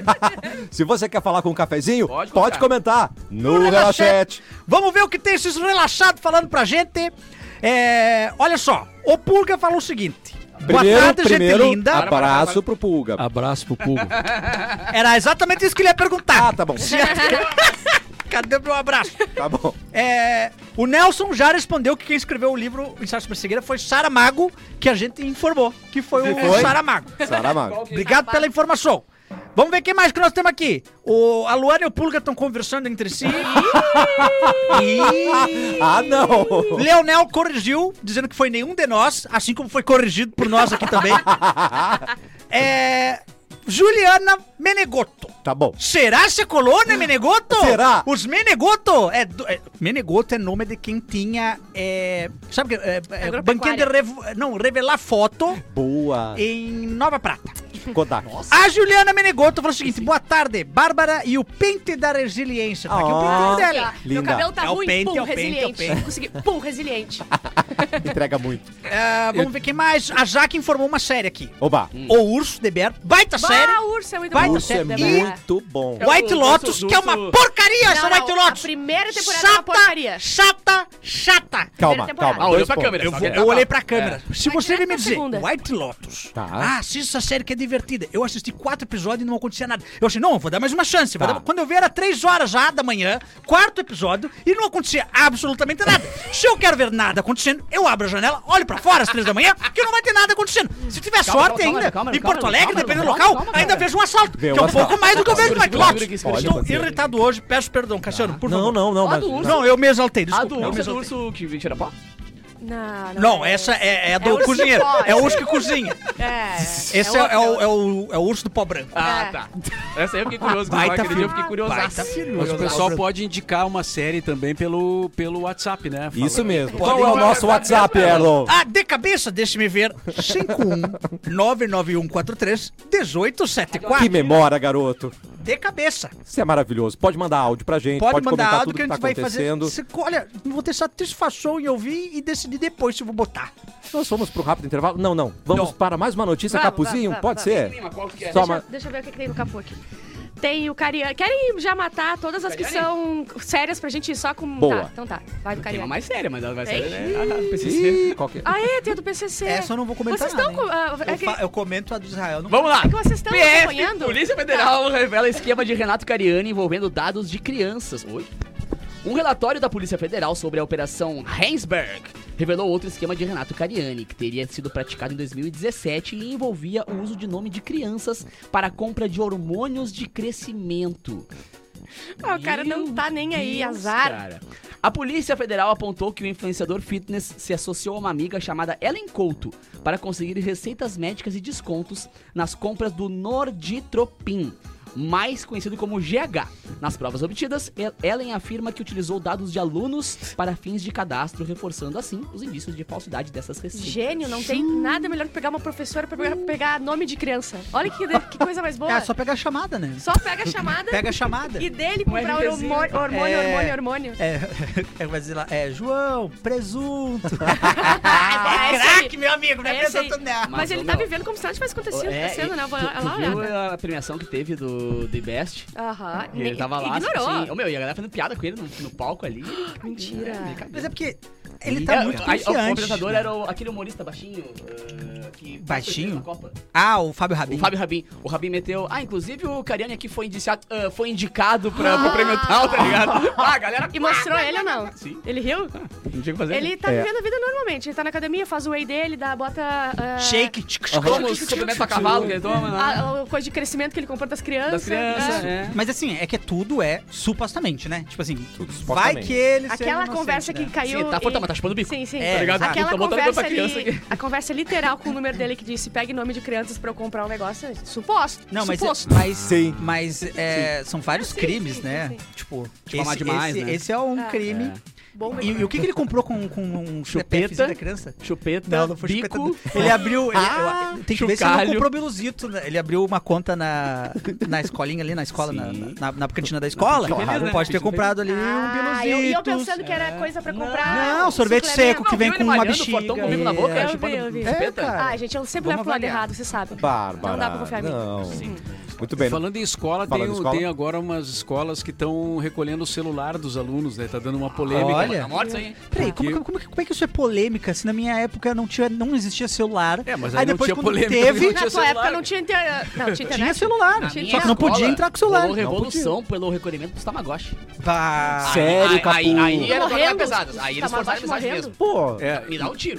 Se você quer falar com um cafezinho, Pode pode, colocar. comentar no Relaxete. Vamos ver o que tem esses relaxados falando pra gente. É, olha só, o Pulga falou o seguinte. Primeiro, Boa tarde, primeiro gente linda. abraço pro Pulga. Abraço pro Pugo. Era exatamente isso que ele ia perguntar. Ah, tá bom. Cadê o meu abraço? Tá bom. É, o Nelson já respondeu que quem escreveu o livro Ensaio sobre a Cegueira foi Saramago, que a gente informou que foi o Que foi? Saramago. Saramago. Obrigado pela informação. Vamos ver quem mais que nós temos aqui. O, a Luana e o Pulga estão conversando entre si. e... Ah, não. Leonel corrigiu, dizendo que foi nenhum de nós, assim como foi corrigido por nós aqui também. É, Juliana Menegotto. Tá bom. Será se colou, né, Menegotto? Será? Os Menegotto é, do- é Menegotto é nome de quem tinha é, sabe que é, é, Agropecuária. banquinho de revo- não, revelar foto Boa. em Nova Prata. Kodak. A Juliana Menegotto falou o seguinte: boa tarde, Bárbara e o pente da resiliência. Tá aqui o Ah. pente dela. Aqui, ó. Meu Linda. cabelo tá É o ruim, pente, pum, é o pente, é o resiliente. pente. Consegui, pum, resiliente. Entrega muito. Ah, vamos ver quem mais. A Jaque informou uma série aqui. Oba. O Urso de Bear, baita série. Bah, urso é muito Vai, bom. Urso é Deve- muito bom. É o White urso- Lotus, urso- que é uma urso- porcaria essa Não, White não, Lotus. a primeira temporada é uma porcaria. Chata, chata. Calma, temporada. calma. Ah, olhou Dois pra pontos. câmera. Eu, só vou- que- eu olhei pra câmera. Se Vai você direto me pra dizer, segunda. White Lotus. Tá. Ah, assista essa série que é divertida. Eu assisti quatro episódios e não acontecia nada. Eu achei, não, eu vou dar mais uma chance. Vai Tá. dar- Quando eu vi, era três horas já da manhã, quarto episódio, e não acontecia absolutamente nada. Se eu quero ver nada acontecendo, eu abro a janela, olho pra fora às três da manhã, que não vai ter nada acontecendo. Se tiver Calma, sorte calma, ainda, calma, em calma, Porto Alegre, calma, dependendo do calma, local, calma, ainda calma. vejo um assalto, Vê que é um um assalto. pouco mais do que eu vejo no White Segura, Lotus. segura, segura, Pode Estou acontecer. irritado hoje, peço perdão, Cassiano, por Não, favor. não, não, Ah, mas... do urso. Não, eu me exaltei, A desculpa. do eu me urso é do exaltei. urso que tira pó? Não, Não, essa é, é a do urso cozinheiro. pó, É o urso que cozinha. É. Esse é, é o, é, o, é o urso do pó branco. Ah, É. tá. Essa aí eu fiquei curioso. Baita Aquele dia eu filme. fiquei curioso. Baita filme. Mas o pessoal pode indicar uma série também pelo, pelo WhatsApp, né? Fala- Isso mesmo. Pode Qual é o ir. nosso WhatsApp, Erlon? Ah, de cabeça, deixe-me ver. cinco um nove nove um quatro três um oito sete Que quatro. memória, garoto. De cabeça. Isso é maravilhoso. Pode mandar áudio pra gente, Pode, pode, mandar comentar áudio tudo que a que tá gente vai fazer. acontecendo. Cê- olha, vou ter satisfação em ouvir e decidir depois se eu vou botar. Nós vamos pro rápido intervalo? Não, não. Vamos Não. para mais uma notícia, Vamos, Capuzinho? vamos, Pode vamos, ser? Clima, qual que é? Só Deixa, uma... deixa eu ver o que, que tem no capô aqui. Tem o Cariani. Querem já matar todas as que Cariani? são sérias pra gente ir só com... Boa. Tá, então tá. Vai do Tem uma Cariani. mais séria, mas ela vai ser... Tem? né? Ah, P C C. Ih, qual que é? Ah, é, tem a do P C C. Essa eu não vou comentar Vocês nada, estão... hein? com- ah, é Eu, que- fa- eu comento a do Israel. Não Vamos lá. é que vocês estão P F, acompanhando? Polícia Federal revela esquema de Renato Cariani envolvendo dados de crianças. Oi? Um relatório da Polícia Federal sobre a Operação Heinsberg revelou outro esquema de Renato Cariani, que teria sido praticado em dois mil e dezessete e envolvia o uso de nome de crianças para a compra de hormônios de crescimento. Ah, o cara não Meu tá nem aí, Deus, azar. cara. A Polícia Federal apontou que o influenciador fitness se associou a uma amiga chamada Ellen Couto para conseguir receitas médicas e descontos nas compras do Norditropin, mais conhecido como G H. Nas provas obtidas, El- Ellen afirma que utilizou dados de alunos para fins de cadastro, reforçando assim os indícios de falsidade dessas receitas. Gênio, não tem nada melhor que pegar uma professora pra pegar, pegar nome de criança. Olha que, que coisa mais boa. É, só pegar a chamada, né? Só pega a chamada Pega a chamada. e dele Um comprar RPzinho. hormônio, hormônio, É. hormônio, hormônio. É, é, vai dizer lá, é, João, presunto. Ah, esse aí. Craque, meu amigo, não é Esse aí. presunto não. Mas, Mas, ele ô, tá meu, vivendo como se nada tivesse acontecido, É, acontecendo, né? Vai tu, lá, tu lá, viu olha. a premiação que teve do The Best? Aham. E ele tava lá, Ignorou. assim, ô, meu, e a galera fazendo piada com ele no, no palco ali. Mentira. Mas é porque ele E- tá é, muito a- confiante. O apresentador né? era o- aquele humorista baixinho. uh, que Baixinho? na Copa. Ah, o Fábio Rabin. O Fábio Rabin. O Rabin meteu. Ah, inclusive o Cariani aqui foi indiciado, ah, foi indicado pra, pro prêmio tal, tá ligado? Ah, a galera. E mostrou ele ou não? Sim. Ele riu? Não tinha o que fazer. Ele tá É. vivendo a vida normalmente. Ele tá na academia, faz o whey dele, dá, bota... ah, Shake. tchic, tchic, Como tchic, os tchic, suplementos tchic, pra cavalo que ele toma, né? a, a coisa de crescimento que ele compra das crianças. Das crianças, né? é. Mas assim, é que tudo é supostamente, né? Tipo assim, Tudo vai supostamente. que ele seja Aquela inocente, conversa que né? caiu... Sim, tá, em- tá, mas tá chupando o bico. Sim, sim. É, Tá ligado? Aquela Tá botando conversa pra criança ali, aqui. a conversa literal com o número dele que disse, pegue nome de crianças pra eu comprar um negócio, é suposto, Não, mas, suposto. mas, Sim. mas é, são vários Sim, crimes, sim, né? sim, sim. Tipo, Difamar esse, demais, esse, né? esse é um Ah. crime. É. Bom, E, e o que, que ele comprou com, com um Chupeta. CPFzinho da criança? Chupeta, Não, não foi bico. chupeta. Ele abriu. Ele, Ah, eu- tem que ver se ele chocalho. não comprou Biluzito. Né? Ele abriu uma conta na, na escolinha ali, na escola, na, Sim. na, na cantina da escola. Fico feliz, né? Pode ter Fico comprado ali um Ah, Biluzito. eu, e eu pensando que era coisa pra comprar. Não, sorvete suplemento. seco que vem Viu com ele uma malhando, bexiga. fortão com bico na boca, É. Eu chupando vi, eu vi. chupeta. É, cara. Ah, gente, eu sempre Vamos levo pro lado avaliar. errado, você sabe. Bárbara. Não dá pra confiar em mim. Não. Sim. Muito bem. Falando em escola, Falando tem, em o- escola. tem agora umas escolas que estão recolhendo o celular dos alunos, né? Tá dando uma polêmica. Olha. Tá morto isso aí. Peraí, como, Que- como, como, é que- como é que isso é polêmica se na minha época não, tinha, não existia celular? É, mas aí não depois tinha quando polêmica, teve, porque Na tinha tua celular. época não tinha internet. Não, tinha internet. tinha celular. Na Só minha que não podia escola, entrar com o celular. rolou Não revolução pelo recolhimento dos Tamagotchi. Bah. Sério, aí, Capu? aí, aí era Morrendo. pesadas. Aí eles Tamagotchi forçaram a amizade morrendo. mesmo. Pô, É, Me dá um tiro.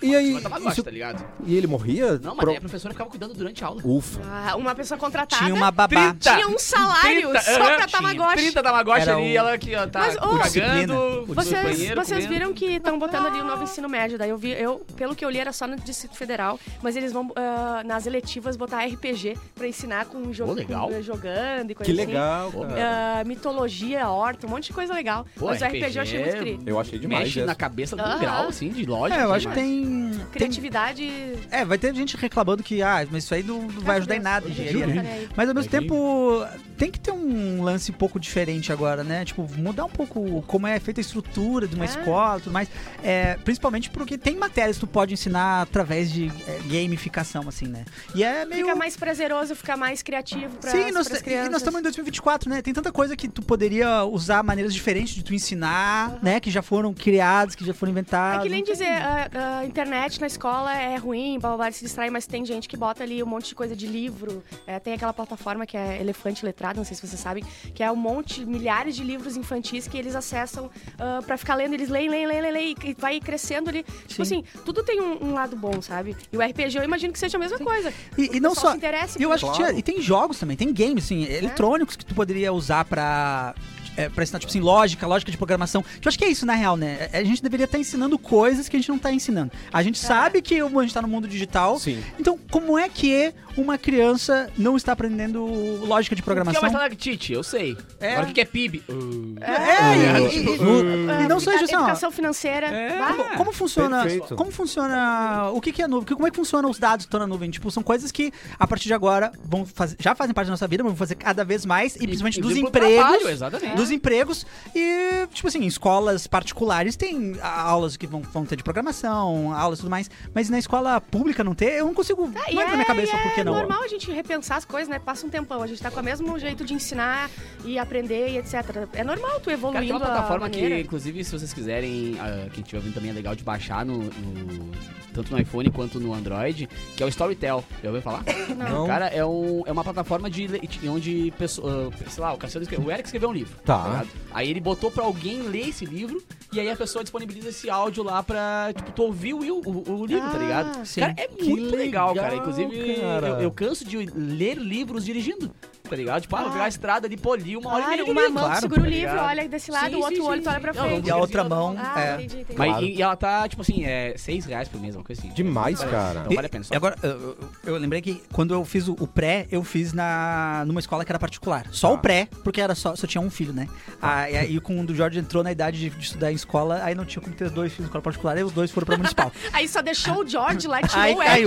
E aí, Mas Tamagotchi, isso- tá ligado? E ele morria? Não, mas Pro- daí a professora ficava cuidando durante a aula. Ufa. Ah, uma pessoa contratada Tinha uma babá. trinta. tinha um salário trinta, só aham, pra Tamagotchi. trinta Tamagotchi Era ali, o- ela aqui, ó, tá Mas, ô, disciplina. cagando, O Vocês, banheiro, vocês comendo. viram que estão botando ali o novo ensino médio, daí eu vi, eu, pelo que eu li, era só no Distrito Federal, mas eles vão, ah, nas eletivas, botar R P G pra ensinar com jogo, Pô, legal. com- jogando e coisa Que assim. legal, Pô, cara. Ah, mitologia, horta, um monte de coisa legal. Pô, mas o R P G eu achei muito tri. Eu achei demais. Mexe essa. na cabeça do Aham. grau, assim, de lógica. É, eu acho que demais. tem... tem... Criatividade. É, vai ter gente reclamando que, ah, mas isso aí não, não vai ajudar em nada, engenharia, Juro. né? Mas ao mesmo tempo, tem que ter um lance um pouco diferente agora, né? Tipo, mudar um pouco como é feita a estrutura de uma É. escola e tudo mais. É, principalmente porque tem matérias que tu pode ensinar através de é, gamificação, assim, né? E é meio... Fica mais prazeroso, fica mais criativo pra, Sim, nós, pras e crianças. nós estamos em dois mil e vinte e quatro, né? Tem tanta coisa que tu poderia usar maneiras diferentes de tu ensinar, né? Que já foram criadas, que já foram inventadas. É que nem Então, dizer, a, a internet na escola é ruim, blá, blá, blá, se distrai, mas tem gente que bota ali um monte de coisa de livro. É, tem aquela plataforma que é Elefante Letrado, não sei se vocês sabem, que é um monte, milhares de livros infantis que eles acessam uh, pra ficar lendo. Eles leem, leem, leem, leem, leem e vai crescendo ali. Tipo Sim. assim, tudo tem um, um lado bom, sabe? E o R P G eu imagino que seja a mesma coisa. E, e não O pessoal só. se interessa E eu por acho que Claro. tinha, e tem jogos também, tem games, assim, eletrônicos que tu poderia usar pra. É, pra ensinar, tipo assim, lógica, lógica de programação. Que eu acho que é isso, na real, né? A gente deveria estar ensinando coisas que a gente não tá ensinando. A gente sabe que a gente tá no mundo digital. Sim. Então, como é que uma criança não está aprendendo lógica de O que é programação? uma stalactite? Eu sei. É. Agora o que é P I B? Uh. É, e, e- e- Ah, e não só a isso, assim, ó. educação financeira. Bah, Como, como funciona? Perfeito. Como funciona? O que, que é nuvem? Como é que funciona os dados que estão na nuvem? Tipo, são coisas que a partir de agora vão fazer, já fazem parte da nossa vida, mas vão fazer cada vez mais, e, principalmente dos pro empregos. trabalho, exatamente. Dos empregos. E, tipo assim, em escolas particulares tem a- aulas que vão, vão ter de programação, aulas e tudo mais. Mas na escola pública não ter, eu não consigo. Tá, não e entra na minha cabeça e por que é não. normal a gente repensar as coisas, né? Passa um tempão, a gente tá com o mesmo jeito de ensinar e aprender e etcétera. É normal tu Cara, evoluindo tem uma plataforma a que, maneira. inclusive, se vocês quiserem, ah, quem estiver ouvindo também é legal de baixar no, no- tanto no iPhone quanto no Android, que é o Storytel. Já ouviu falar? Não. Cara, é, um, é uma plataforma de, le- onde, pessoa, ah, sei lá, o Cassiano escreveu, o Eric escreveu um livro. Tá. ligado? Aí ele botou pra alguém ler esse livro e aí a pessoa disponibiliza esse áudio lá pra, tipo, tu ouvir o, o, o livro, tá ligado? Ah, sim. Cara, é Que muito legal, legal, cara. Inclusive, cara. Eu, eu canso de ler livros dirigindo. Tá ligado? Tipo, ah, vou pegar a estrada ali, pô, li uma hora e meia Claro, de uma livro. mão claro, segura o tá livro, ligado? olha desse lado, Sim, o outro sim, olho sim, tu olha pra sim. Não, frente. E a outra mão. Ah, é. entendi, entendi. Mas Claro. e, e ela tá, tipo assim, é seis reais por mês, uma coisa assim. Demais, Então, cara. Então vale a pena. Só E agora, eu, eu- eu lembrei que quando eu fiz o, o pré, eu fiz na, numa escola que era particular. Só Tá. o pré, porque era só, só tinha um filho, né? Ah, e aí quando o Jorge entrou na idade de, de estudar em escola, aí não tinha como ter dois filhos em escola particular, aí os dois foram pra municipal. Aí só deixou o George lá e tirou Aí o Eric. caiu.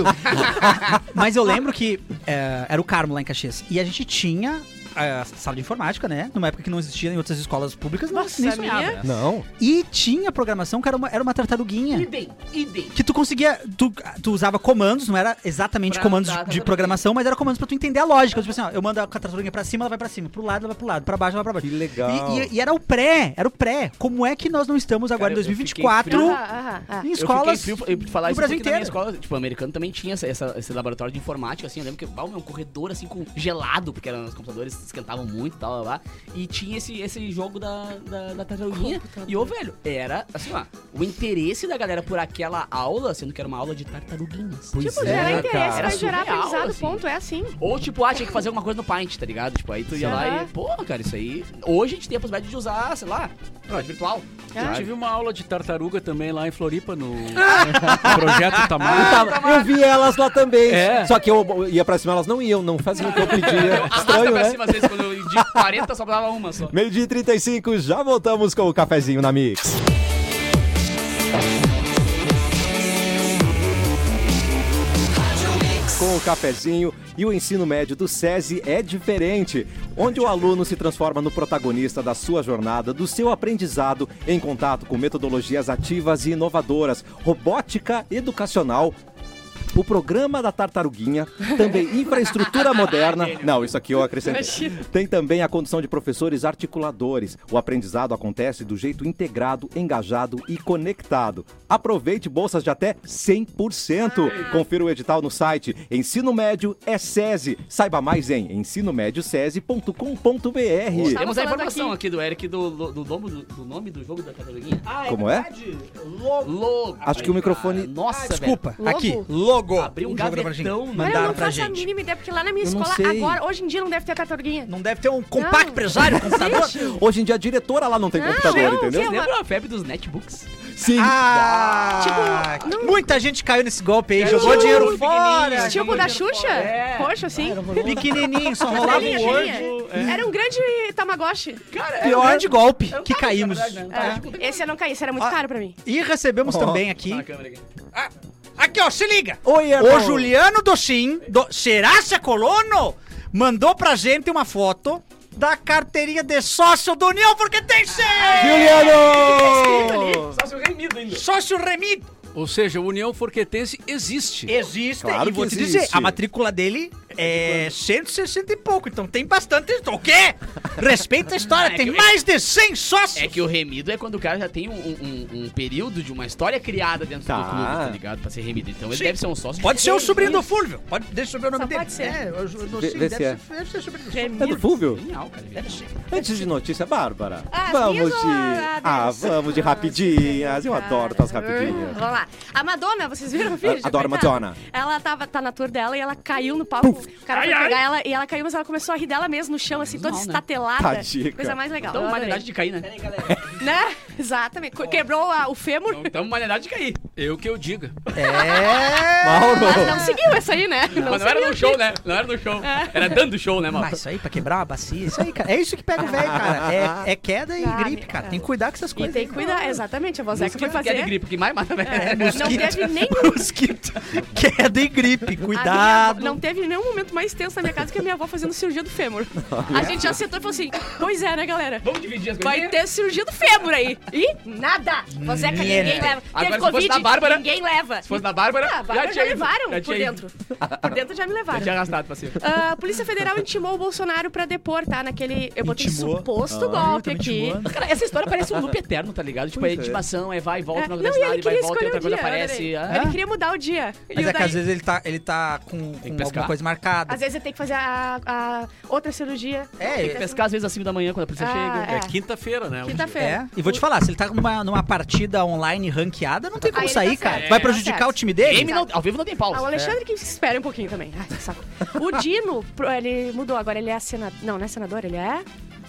Mas eu lembro que é, era o Carmo lá em Caxias. E a gente tinha a sala de informática, né? Numa época que não existia em outras escolas públicas, não, Nossa, nem a sonhava. minha? Não. E tinha programação que era uma, era uma tartaruguinha. idem, idem. Que tu conseguia. Tu, tu usava comandos, não era exatamente Pra comandos dar de, de tartaruguinha. programação, mas era comandos pra tu entender a lógica. Tipo assim, ó, eu mando a tartaruguinha pra cima, ela vai pra cima. Pro lado, ela vai pro lado. Pra baixo, ela vai pra baixo. Que legal. E, e- e era o pré, era o pré. Como é que nós não estamos agora Cara, em eu- eu dois mil e vinte e quatro fiquei Aham, aham, aham. em Eu escolas fiquei frio de falar do isso Brasil porque na minha inteiro? escola, tipo, o americano também tinha essa, essa- esse laboratório de informática, assim, eu lembro que, bah, meu, um corredor, assim, com gelado, porque eram, os computadores esquentavam muito e tal, lá, lá, e tinha esse, esse jogo da, da, da tartaruguinha, e, ô, velho, era, assim, ó, o interesse da galera por aquela aula, sendo que era uma aula de tartaruguinhas. Pois Tipo, é, gerar interesse, cara. vai Era gerar surreal, aprendizado, assim. ponto, é assim. Ou, tipo, ah, tinha que fazer alguma coisa no Paint, tá ligado? Tipo, aí tu ia lá Aham. e, pô, cara, isso aí, hoje a gente tem a possibilidade de usar, sei lá, realidade virtual. Ah. Eu sabe? tive uma aula de tartaruga também lá em Floripa, no Projeto Tamar. Eu, tava- eu vi elas lá também. É. Só que eu ia pra cima, elas não iam, não faziam o que eu pedia. Arrasta Estranho, pra né? cima, às vezes, quando eu indico quarenta, só dava uma só. Meio-dia e trinta e cinco, já voltamos com o cafezinho na Mix. Com o cafezinho e o ensino médio do SESI é diferente, onde o aluno se transforma no protagonista da sua jornada, do seu aprendizado em contato com metodologias ativas e inovadoras, robótica educacional, o programa da tartaruguinha, também infraestrutura moderna. Não, isso aqui eu acrescentei. Tem também a condução de professores articuladores. O aprendizado acontece do jeito integrado, engajado e conectado. Aproveite bolsas de até cem por cento. Confira o edital no site Ensino Médio é SESI. Saiba mais em ensino médio sesi ponto com ponto br. Temos a falando informação aqui. aqui do Eric do, do, do, nome, do, do nome do jogo da tartaruguinha. Ah, Como é? Logo. Logo. Acho que o microfone- Nossa, Ah, desculpa, Logo? aqui, logo. Abriu um jogo da Varginha. gavetão, Mas eu Mandaram não pra faço a gente. mínima ideia, porque lá na minha Eu não escola, sei. agora, hoje em dia, não deve ter tartaruguinha. Não deve ter um compact Não. empresário, computador? Hoje em dia a diretora lá não tem Não, computador, eu- entendeu? eu- Lembra a febre dos netbooks? Sim. Ah, Tipo, não- muita gente caiu nesse golpe aí, jogou tipo- dinheiro fora. Tipo da Xuxa? É. Roxo, assim. Pequenininho, só rolava Linha, o Word. linha. Era um grande Tamagotchi. Cara, Pior grande golpe que na caímos. verdade, né? É. Esse eu não caí, esse era muito Ah. caro pra mim. E recebemos Ó. também aqui... Tá na câmera aqui. Ah, aqui, ó, se liga. Oi, irmão. O Juliano Dochin, do Serasa Colono, mandou pra gente uma foto da carteirinha de sócio do União, porque tem que ser! Juliano! Só se eu remido ainda. Sócio remido. Ou seja, a União Forquetense existe. Existe, Claro e vou que te existe. dizer, a matrícula dele é cento e sessenta e pouco, então tem bastante... O quê? Respeita a história, É tem que- mais de cem sócios! É que o remido é quando o cara já tem um, um, um período de uma história criada dentro Tá. do clube, tá ligado? Pra ser remido. Então ele Sim. deve ser um sócio. Pode ser o Remido. sobrinho do Fulvio, pode, deixa eu ver o nome Só dele. pode ser. É, o, o, o, Vê- sim, vê deve, se é. ser, deve ser sobrinho do Remido. É do Fulvio? Genial, cara. Deve ser. Antes de notícia, Bárbara, Ah, as vamos minhas de... ou a Ah, deles? vamos de rapidinhas. Eu adoro tuas rapidinhas. Vamos lá. A Madonna, vocês viram o vídeo? Adoro Coitada. Madonna. Ela tava, tá na tour dela e ela caiu no palco. O cara foi pegar ela e ela caiu, mas ela começou a rir dela mesmo no chão, assim, toda Normal, né? estatelada. Tadinha. Coisa mais legal. Então, eu uma adorei. idade de cair, né? Né? Exatamente. Co- Quebrou a- o fêmur. Então, uma idade de cair. Eu que eu diga. É... Mauro. Mas não seguiu essa aí, né? Mas não era seguiu. no show, né? Não era no show. Era dando show, né, mano? Mas isso aí, pra quebrar uma bacia, isso aí, cara. É isso que pega o velho, cara. É, é queda e Ah, gripe, cara. é. Tem que cuidar com essas E coisas. tem que cuidar, exatamente. A vozeca foi Que é de fazer. gripe, que mais mata, velho. É, Não mosquito. teve nenhum. Mosquito. Queda e gripe, A minha cuidado. avó- não teve nenhum momento mais tenso na minha casa que a minha avó fazendo cirurgia do fêmur. A gente já sentou e falou assim: pois é, né, galera? Vamos dividir as Vai coisas. ter cirurgia do fêmur aí. E nada. Vozeca, ninguém Merda. leva. Agora, Teve se fosse Covid, da Bárbara- ninguém leva. Se fosse da Bárbara, Ah, a Bárbara já, tinha ido. levaram Já por tinha ido. dentro. Por dentro já me Já levaram. tinha arrastado pra cima. A Polícia Federal intimou o Bolsonaro pra depor, tá? Naquele. Eu botei Intimou? suposto Ah, golpe tá me aqui. intimando. Cara, essa história parece um loop eterno, tá ligado? Tipo, é Pois é. intimação, é vai e volta, É, não não, acontece e nada, ele e vai queria e volta, e escolher outra o coisa dia. aparece. adorei. Ah. Ele queria mudar o dia. Mas E é o que daí- às vezes ele tá, ele tá com, com pescar. alguma coisa marcada. Às vezes ele tem que fazer a, a outra cirurgia. É, Tem ele que Pescar às vezes às cinco da manhã, quando a polícia Ah, chega. é. É quinta-feira, né? Quinta-feira. É, e vou te falar, se ele tá numa, numa partida online ranqueada, não tem como Aí ele sair, tá cara. certo. Vai É, prejudicar tá certo. o time dele? Game não, ao vivo não tem pausa. Ah, o Alexandre que espere um pouquinho também. Ai, que saco. O Dino, pro- ele mudou, agora ele é senador. Não, não é senador, ele é.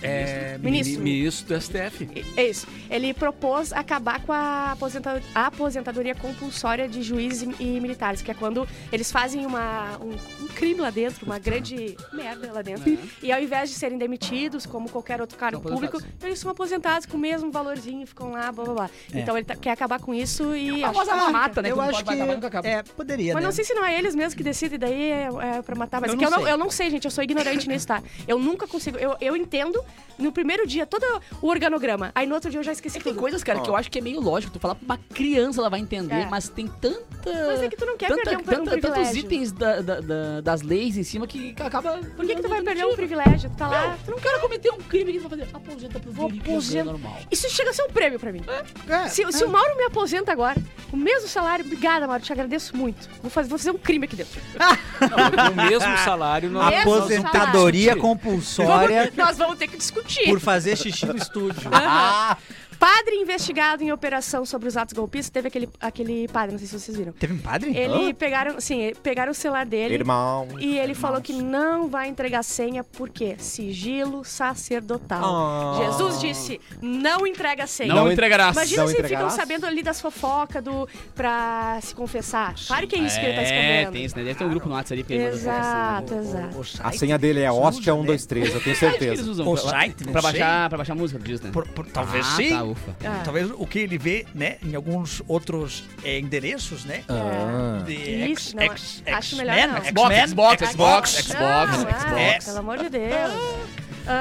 É Ministro. mi- ministro do S T F. É isso. Ele propôs acabar com a aposenta- a aposentadoria compulsória de juízes e, e militares, que é quando eles fazem uma, um, um crime lá dentro, uma grande merda lá dentro. E ao invés de serem demitidos, como qualquer outro cargo São público, aposentados. eles são aposentados com o mesmo valorzinho, ficam lá, blá blá blá. É. Então ele tá- quer acabar com isso e. A famosa acho- mamata, né? Eu que não acho pode que mais acabar, nunca acaba. é, poderia, Mas né? não sei se não é eles mesmos que decidem, daí é, é pra matar. Mas Eu é que eu não não, sei. eu não sei, gente, eu sou ignorante nisso, tá? Eu nunca consigo. Eu, eu entendo no primeiro dia todo o organograma. Aí no outro dia eu já esqueci É que tem tudo. coisas, cara, que eu acho que é meio lógico. Tu falar pra uma criança, ela vai entender, É. mas tem tanta... Mas é que tu não quer tanta, perder um, um tanta- tantos privilégio. itens da- da- da- das leis em cima que acaba... Por que, que tu vai perder um privilégio? Tu tá lá. Tu não quer cometer um crime que tu vai fazer. Aposenta pro Vou Viri, que é aposentar. normal. Isso chega a ser um prêmio pra mim. É, Se, se é. o Mauro me aposenta agora, o mesmo salário, obrigada, Mauro, te agradeço muito. Vou fazer, vou fazer um crime aqui dentro. Não, com o mesmo salário. Nós, Mesmo nós- Aposentadoria Vamos- compulsória Nós vamos ter que discutir. por fazer xixi no estúdio. Aham. Padre investigado em operação sobre os atos golpistas. Teve aquele, aquele padre, não sei se vocês viram. Teve um padre? Ele pegaram, sim, pegaram o celular dele. Irmão. E ele falou que não vai entregar senha, por quê? Sigilo sacerdotal. Ah. Jesus disse, não entrega senha. Não, Não entregarás. Imagina Não se ficam entregarás? sabendo ali das fofocas do, pra se confessar. Claro que é isso que ele tá É, escondendo. tem isso, né? Deve ter um grupo no WhatsApp ali. porque ele manda Exato, essa- exato. O A site- senha dele é hóstia um, dois, três, eu tenho Acho que eles certeza. usam O pra, site, não pra sei. baixar, pra baixar música, diz, né? Por- por- talvez ah, sim. Tá, ufa. Ah. Talvez o que ele vê, né, em alguns outros é, endereços, né? Ah. De Isso, não, X, acho X, melhor X-Men, não. Xbox, X-Men, Xbox, Xbox, Não, Xbox, ah, Xbox. pelo amor de Deus.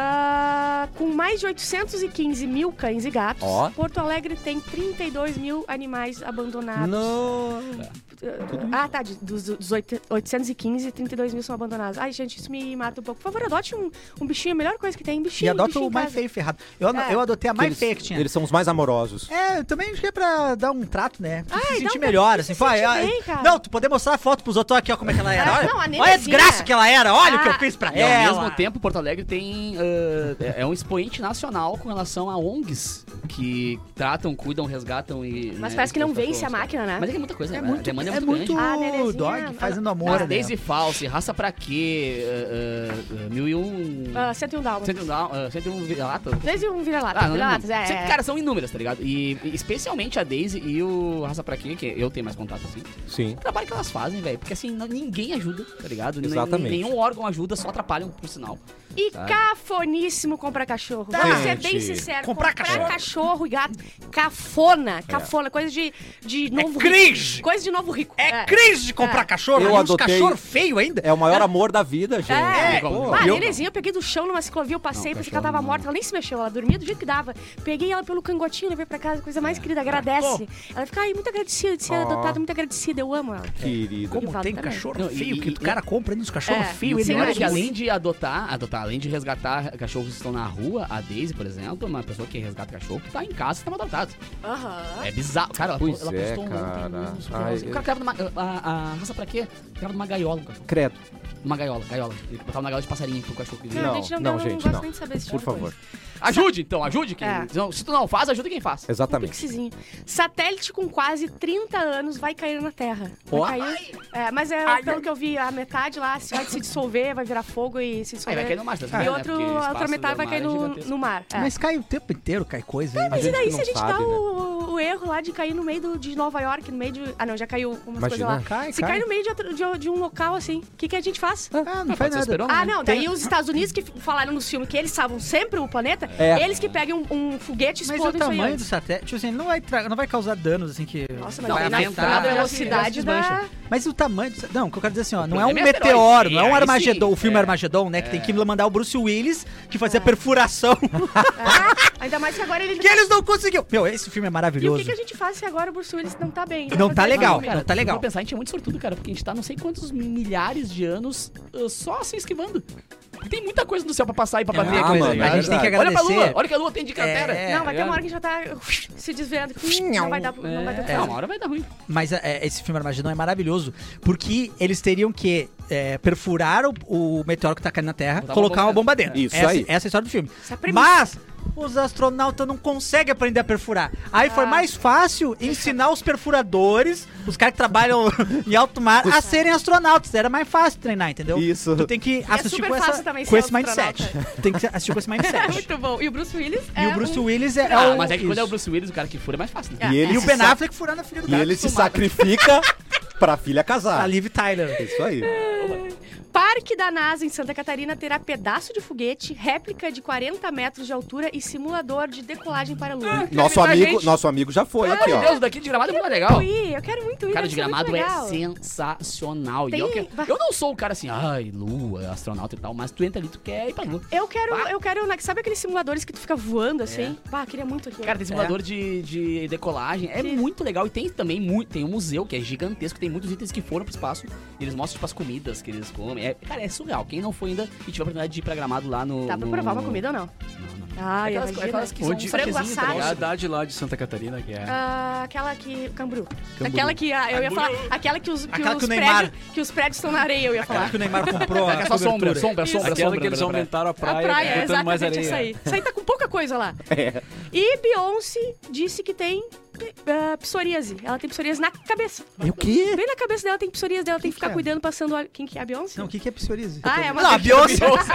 Ah, com mais de oitocentos e quinze mil cães e gatos, Ó. Porto Alegre tem trinta e dois mil animais abandonados. Não. Ah, tá. De, dos, dos oitocentos e quinze, trinta e dois mil são abandonados. Ai, gente, isso me mata um pouco. Por favor, adote um, um bichinho. A melhor coisa que tem, bichinho. E adota bichinho o em mais casa. feio e ferrado. Eu, É. eu adotei a mais Eles- feia que tinha. Eles são os mais amorosos. É, eu também acho que é pra dar um trato, né? Pra Ai, se dá sentir um melhor, pra assim. se Pô, sentir ai, bem, cara. não, tu poder mostrar a foto pros outros aqui, ó, como é que ela era. Ah, Olha, não, a olha a Nenezinha. desgraça que ela era, olha o que eu Ah. fiz pra E ao ela. mesmo tempo, Porto Alegre tem. ah, é é um expoente nacional com relação a O N Gs que tratam, cuidam, resgatam e. Mas né, parece que não os vence cachorros, a máquina, né? Mas é que é muita coisa, É né? muito, a demanda é é muito, muito Ah, Nenezinha, dog fazendo grande. amor, Ah, né? Daisy False, raça pra quê? ah, ah, ah, mil e um. Ah, cento e um dálmatas. cento e um dál- ah, cento e um vira-lata. Desde um vira-lata. Ah, não, vira-latas, é, Sempre, é. cara, são inúmeras, tá ligado? E e especialmente a Daisy e o Raça Pra Quê, que eu tenho mais contato assim. Sim. O trabalho que elas fazem, velho. Porque assim, não- ninguém ajuda, tá ligado? Nem- Exatamente. Nenhum órgão ajuda, só atrapalham, por sinal. E Sabe? cafoníssimo comprar cachorro. Vamos ser bem Gente. sincero. Comprar cachorro. cachorro. e gato. Cafona. Cafona. Coisa de, de novo cringe. rico. Coisa de novo rico. É crise de comprar É. cachorro. Eu e uns adotei- cachorro feio ainda. É o maior amor da vida, gente. É, Pô, ah, a eu- Nenezinha eu peguei do chão numa ciclovia, eu passei Não, porque ela cachorro tava não. morta, ela nem se mexeu, ela dormia do jeito que dava. Peguei ela pelo cangotinho, levei pra casa, coisa mais querida, agradece. Ela fica, ai, muito agradecida de ser Ó. adotada, muito agradecida, eu amo ela. Querido. Como Rivaldo tem também. cachorro Não, feio e- que e- o cara compra ainda uns cachorros É, feios. sim, Ele Sim, não é que mas- além de adotar, adotar, além de resgatar cachorros que estão na rua, a Daisy, por exemplo, uma pessoa que resgata cachorro que tá em casa e tá adotado. Aham. É bizarro. Cara, ela, Pois ela é, postou cara. ontem um super Ai, legal. O cara criava numa. A, a raça pra quê? Criava numa gaiola, cara. Credo. Uma gaiola, gaiola. Ele botava uma gaiola de passarinho pro cachorro. que- Não, a gente não, não, não, gente, gosta não. nem de saber esse Por tipo de favor. coisa. Ajude, então, ajude. Quem, É. não, se tu não faz, ajuda quem faz. Exatamente. Pixizinho. Satélite com quase trinta anos vai cair na Terra. Ó. Vai cair. É, mas é, pelo que eu vi, a metade lá se vai se dissolver, vai virar fogo e se Aí dissolver. vai cair no mar, tá e vendo, outro, né? Porque a outra espaço metade do vai mar cair é no, gigantesco. no mar. É. Mas cai o tempo inteiro, cai coisa aí. Mas gente e daí que se não a gente sabe, dá né? o, o erro lá de cair no meio do- de Nova York, no meio de... Ah, não, já caiu umas Imagina. coisas lá. Cai, se cai. cai no meio de, outro- de- de um local assim, o que, que a gente faz? Ah, não Ah, faz pode ser nada. esperão, Ah, né? não, daí os Estados Unidos que f- falaram nos filmes que eles salvam sempre o planeta, É. eles que pegam um, um foguete e Mas o explodem isso aí tamanho do antes. satélite, tipo assim, ele não vai, tra- não vai causar danos, assim, que... Nossa, mas Não, daí na na, entrada, na ela se- velocidade ela se da... desmancha. Mas o tamanho... Do... Não, o que eu quero dizer assim, ó, não é um problema é meteoro, asteroide. não é um Aí Armagedon, sim. o filme É. Armagedon, né, que tem que mandar o Bruce Willis, que fazia perfuração, Ah, ainda mais que agora ele... que eles não conseguiam. Meu, esse filme é E o maravilhoso. que, que a gente faz se agora o Bruce Willis não tá bem? Vai Não fazer tá legal, filme? não tá legal. Se for pensar, a gente é muito sortudo, cara, porque a gente tá não sei quantos milhares de anos uh, só se esquivando. Tem muita coisa no céu pra passar e pra bater Ah, coisa, mano, aí, a cara. gente tem que Olha pra agradecer. lua, olha que a lua tem de cratera. É, Não, vai ter tá uma hora que a gente vai estar se desviando. Não vai dar, não vai dar É, certo. uma hora vai dar ruim. Mas é, esse filme Armagedon é maravilhoso, porque eles teriam que é, perfurar o, o meteoro que tá caindo na Terra, Botar uma colocar uma bomba bomba dentro. Isso essa, aí. essa é a história do filme. Essa é a premissa. Mas os astronautas não conseguem aprender a perfurar. Aí foi Ah. mais fácil ensinar os perfuradores, os caras que trabalham em alto mar, a serem astronautas. Era mais fácil treinar, entendeu? Isso. Tu tem que assistir super com, essa, fácil também com ser esse mindset. astronauta. Tem que assistir com esse É mindset. muito bom. E o Bruce Willis E é o Bruce um... Willis é, é Ah, o... mas é que quando é o isso. Bruce Willis, o cara que fura é mais fácil, né? E ele, E o se Ben sa- Affleck furando a filha do e cara. ele se acostumado. sacrifica pra filha A casar. Liv Tyler. Isso aí. Parque da NASA em Santa Catarina terá pedaço de foguete, réplica de quarenta metros de altura e simulador de decolagem para a Lua. Nosso invitar a amigo, gente. nosso amigo já foi aqui, Meu ó. Deus, daqui de Gramado é muito legal. Eu ir, eu quero muito ir. Cara, deve de ser muito Gramado é legal. sensacional. Tem- E eu, que- eu não sou o cara assim, ai, lua, astronauta e tal, mas tu entra ali, tu quer ir pra lua. Eu quero, Bah. eu quero, sabe aqueles simuladores que tu fica voando assim? Bah, queria muito aqui. Cara, tem simulador de, de decolagem, é Sim. muito legal. E tem também muito, tem um museu que é gigantesco, tem muitos itens que foram pro espaço. E eles mostram, tipo, as comidas que eles comem. É, cara, é surreal. Quem não foi ainda e tiver a oportunidade de ir pra Gramado lá no... Dá pra no- provar uma comida ou não? Não, não. Ai, Aquelas- imagina. aquelas que são frango franquezinho, tá assado. Qual a ligado? cidade lá de Santa Catarina que é? Ah, aquela que... Camburu. Aquela que... ah, eu ia falar... Aquela que os, que Aquela os que o Neymar- prédios... Que os prédios estão na areia, eu ia Aquela falar. que o Neymar comprou. É a só sombra, cobertura. sombra, Isso. sombra, Aquela sombra. que eles da praia. aumentaram a A praia, praia, é botando mais exatamente areia. isso aí. Isso aí tá com pouca coisa lá. É. E Beyoncé disse que tem uh, psoríase. Ela tem psoríase na cabeça. E o quê? Bem na cabeça dela tem psoríase dela, tem que ficar que é? cuidando, passando... óleo. Quem que é a Beyoncé? Não, o que, que é psoríase? Ah, é uma Não, a doença- Beyoncé.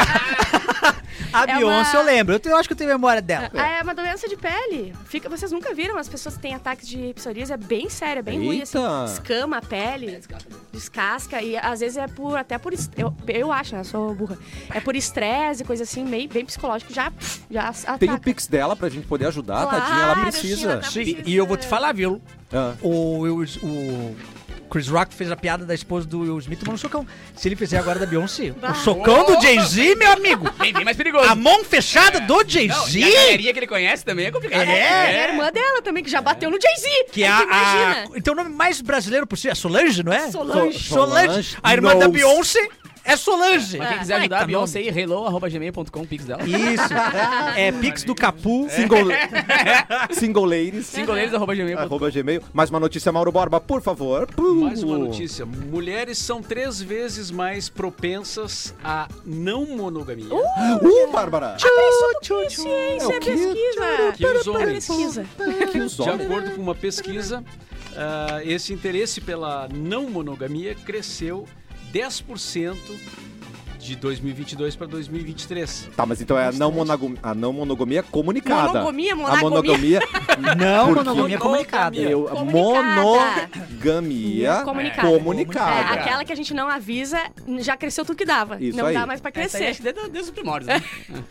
A É Beyoncé uma- eu lembro. Eu, tenho- eu acho que eu tenho memória dela. Ah, é uma doença de pele. Fica, vocês nunca viram as pessoas que têm ataques de psoríase? É bem sério, é bem ruim, assim. Eita. Escama a pele, descasca. E às vezes é por, até por... est- Eu, eu acho, né? Eu sou burra. É por estresse, coisa assim, meio, bem psicológico. Já, já ataca. Tem o Pix dela pra gente poder ajudar, Claro, tadinha, ela sim, precisa. ela tá Sim, e eu vou te falar, viu? Ah. O, o, o Chris Rock fez a piada da esposa do Will Smith tomando um socão. Se ele fizer agora da Beyoncé, o socão do Jay-Z, meu amigo. Bem, bem mais perigoso. A mão fechada do Não, Jay-Z. e a galerinha que ele conhece também é complicado. É. É a irmã dela também, que já bateu no Jay-Z. Que é Aí tu a, a... imagina. Então o nome mais brasileiro possível é Solange, não é? Solange. So- Solange. Solange A irmã da knows. Beyoncé é Solange. Pra quem quiser Ai, ajudar tá a Beyoncé, nome. hello arroba gmail ponto com, pix dela. Isso. É Pix do Capu. Single, single ladies. Singoleiros arroba gmail ponto com. Arroba Gmail. Mais uma notícia, Mauro Borba, por favor. Mais uma notícia. Mulheres são três vezes mais propensas à não monogamia Uh, Bárbara. Ciência, É o quê? pesquisa. que os homens. Pesquisa. Que os De homens- acordo com uma pesquisa, ah, esse interesse pela não monogamia cresceu dez por cento de dois mil e vinte e dois para dois mil e vinte e três. Tá, mas então é a não, monogamia, a não monogamia comunicada. Monogamia, A monagamia. monogamia. Não, Porque- monogamia comunicada. Eu, Comunicada. monogamia Comunicada. comunicada. É, aquela que a gente não avisa, já cresceu tudo que dava. Isso não aí. dá mais pra Essa aí crescer. acho que desde, desde os primórdios, né?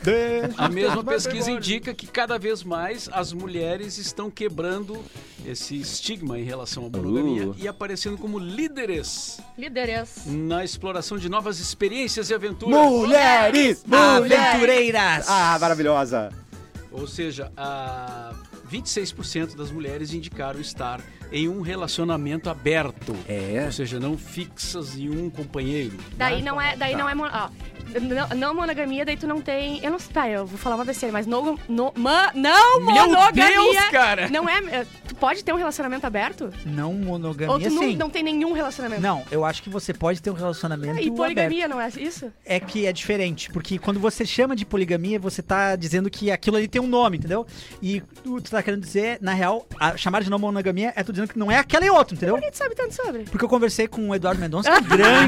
A mesma pesquisa indica que cada vez mais as mulheres estão quebrando esse estigma em relação à monogamia Uh. e aparecendo como líderes Líderes. na exploração de novas experiências e aventuras. Mulheres! Mulheres! Aventureiras. Ah, maravilhosa. Ou seja, a vinte e seis por cento das mulheres indicaram estar em um relacionamento aberto. É. Ou seja, não fixas em um companheiro. Daí não é, daí não é, mon- ó, não, não monogamia, daí tu não tem, eu não sei, tá, eu vou falar uma besteira, mas no, no, ma, não Meu monogamia. Deus, cara! Não é, é, tu pode ter um relacionamento aberto? Não monogamia, Ou tu não, sim. não tem nenhum relacionamento? Não, eu acho que você pode ter um relacionamento E poligamia, aberto. não é isso? É que é diferente, porque quando você chama de poligamia, você tá dizendo que aquilo ali tem um nome, entendeu? E tu, tu tá querendo dizer, na real, a, chamar de não monogamia é tu dizendo que não é aquela e outra, entendeu? Por que tu sabe tanto sobre? Porque eu conversei com o Eduardo Mendonça, que é um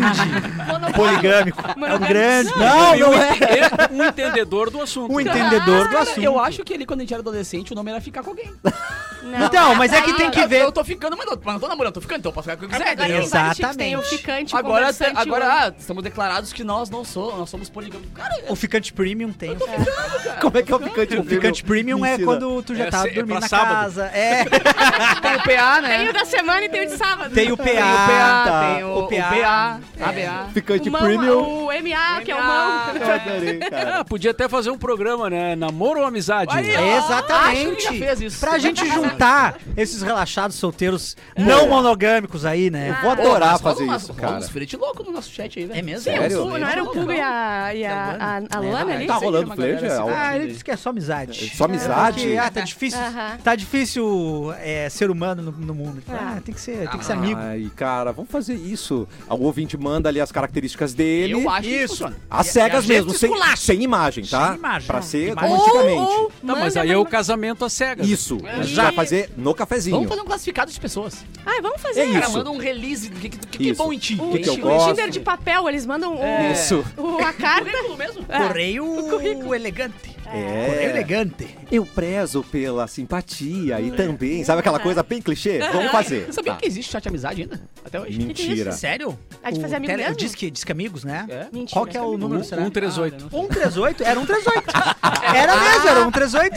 grande poligâmico. É um Monogâmico. grande... E Não, um, não é. ente- um entendedor do assunto. Um entendedor do Cara, assunto. eu acho que ele, quando a gente era adolescente, o nome era ficar com alguém. Não. Então, mas é que tem que eu, ver... eu tô ficando, mas não, mas não tô namorando, tô ficando, então eu posso ficar com quem quiser. Agora entendeu? tem vários tipos, tem o Exatamente. ficante, o Agora, conversante, agora o- ah, estamos declarados que nós não somos, nós somos poligâmicos. Cara, O ficante premium tem. Como é que é o ficante O ficante premium é Ensina. quando tu já É, tá é dormindo pra na sábado. casa. É. tem o P A, né? Tem o da semana e tem o de sábado. Tem o P A. Tem o P A, tá. tem o, O o P A. B A, A B A. Ficante o, mão, premium. o M A, que é o M A. mão. Eu adorei, cara. Ah, podia até fazer um programa, né? Namoro ou amizade? Aí, ó. Exatamente. Acho que ele já fez isso. Pra gente juntar esses relaxados solteiros não monogâmicos aí, né? Vou Pô, adorar mas rola fazer umas- isso, rola cara. uns frete louco no nosso chat aí, velho. É mesmo? Sim, Sério? o Puga, não era o Puga e a, e a, a, a Luana ali? Tá Sei rolando que uma flerte? galera É, assim. Ah, ele disse que é só amizade. Só amizade? Porque, ah, tá difícil, Aham. tá difícil é, ser humano no, no mundo. Ah, tem que ser, tem que ser amigo. Ai, cara, vamos fazer isso. O ouvinte manda ali as características dele. Eu acho que Isso. funciona. As E- cegas e a gente mesmo, sem, esculacha. sem imagem, tá? Sem imagem. Pra ser Imagem. como antigamente. Ou, Não, mas manda aí é o uma- casamento às cegas. Isso. A gente E- vai fazer no cafezinho. Vamos fazer um classificado de pessoas. Ai, vamos fazer. É Cara, isso. manda um release do que, que, que, que é Isso. bom em ti. O, que que eu o gosto? Tinder de papel, eles mandam o, Isso. o- a carta. Currículo mesmo? É. Correio elegante. É. Correio elegante. Eu prezo pela simpatia e também, sabe aquela coisa bem clichê? Vamos fazer. Você sabia Tá. que existe chat amizade ainda? Até hoje. Mentira. Sério? A de O fazer amigo tele- mesmo? Disque, disque amigos, né? É. Mentira. Qual que é o número, será? um três oito. Ah, um três oito? Era um três oito. Era mesmo, era um três oito.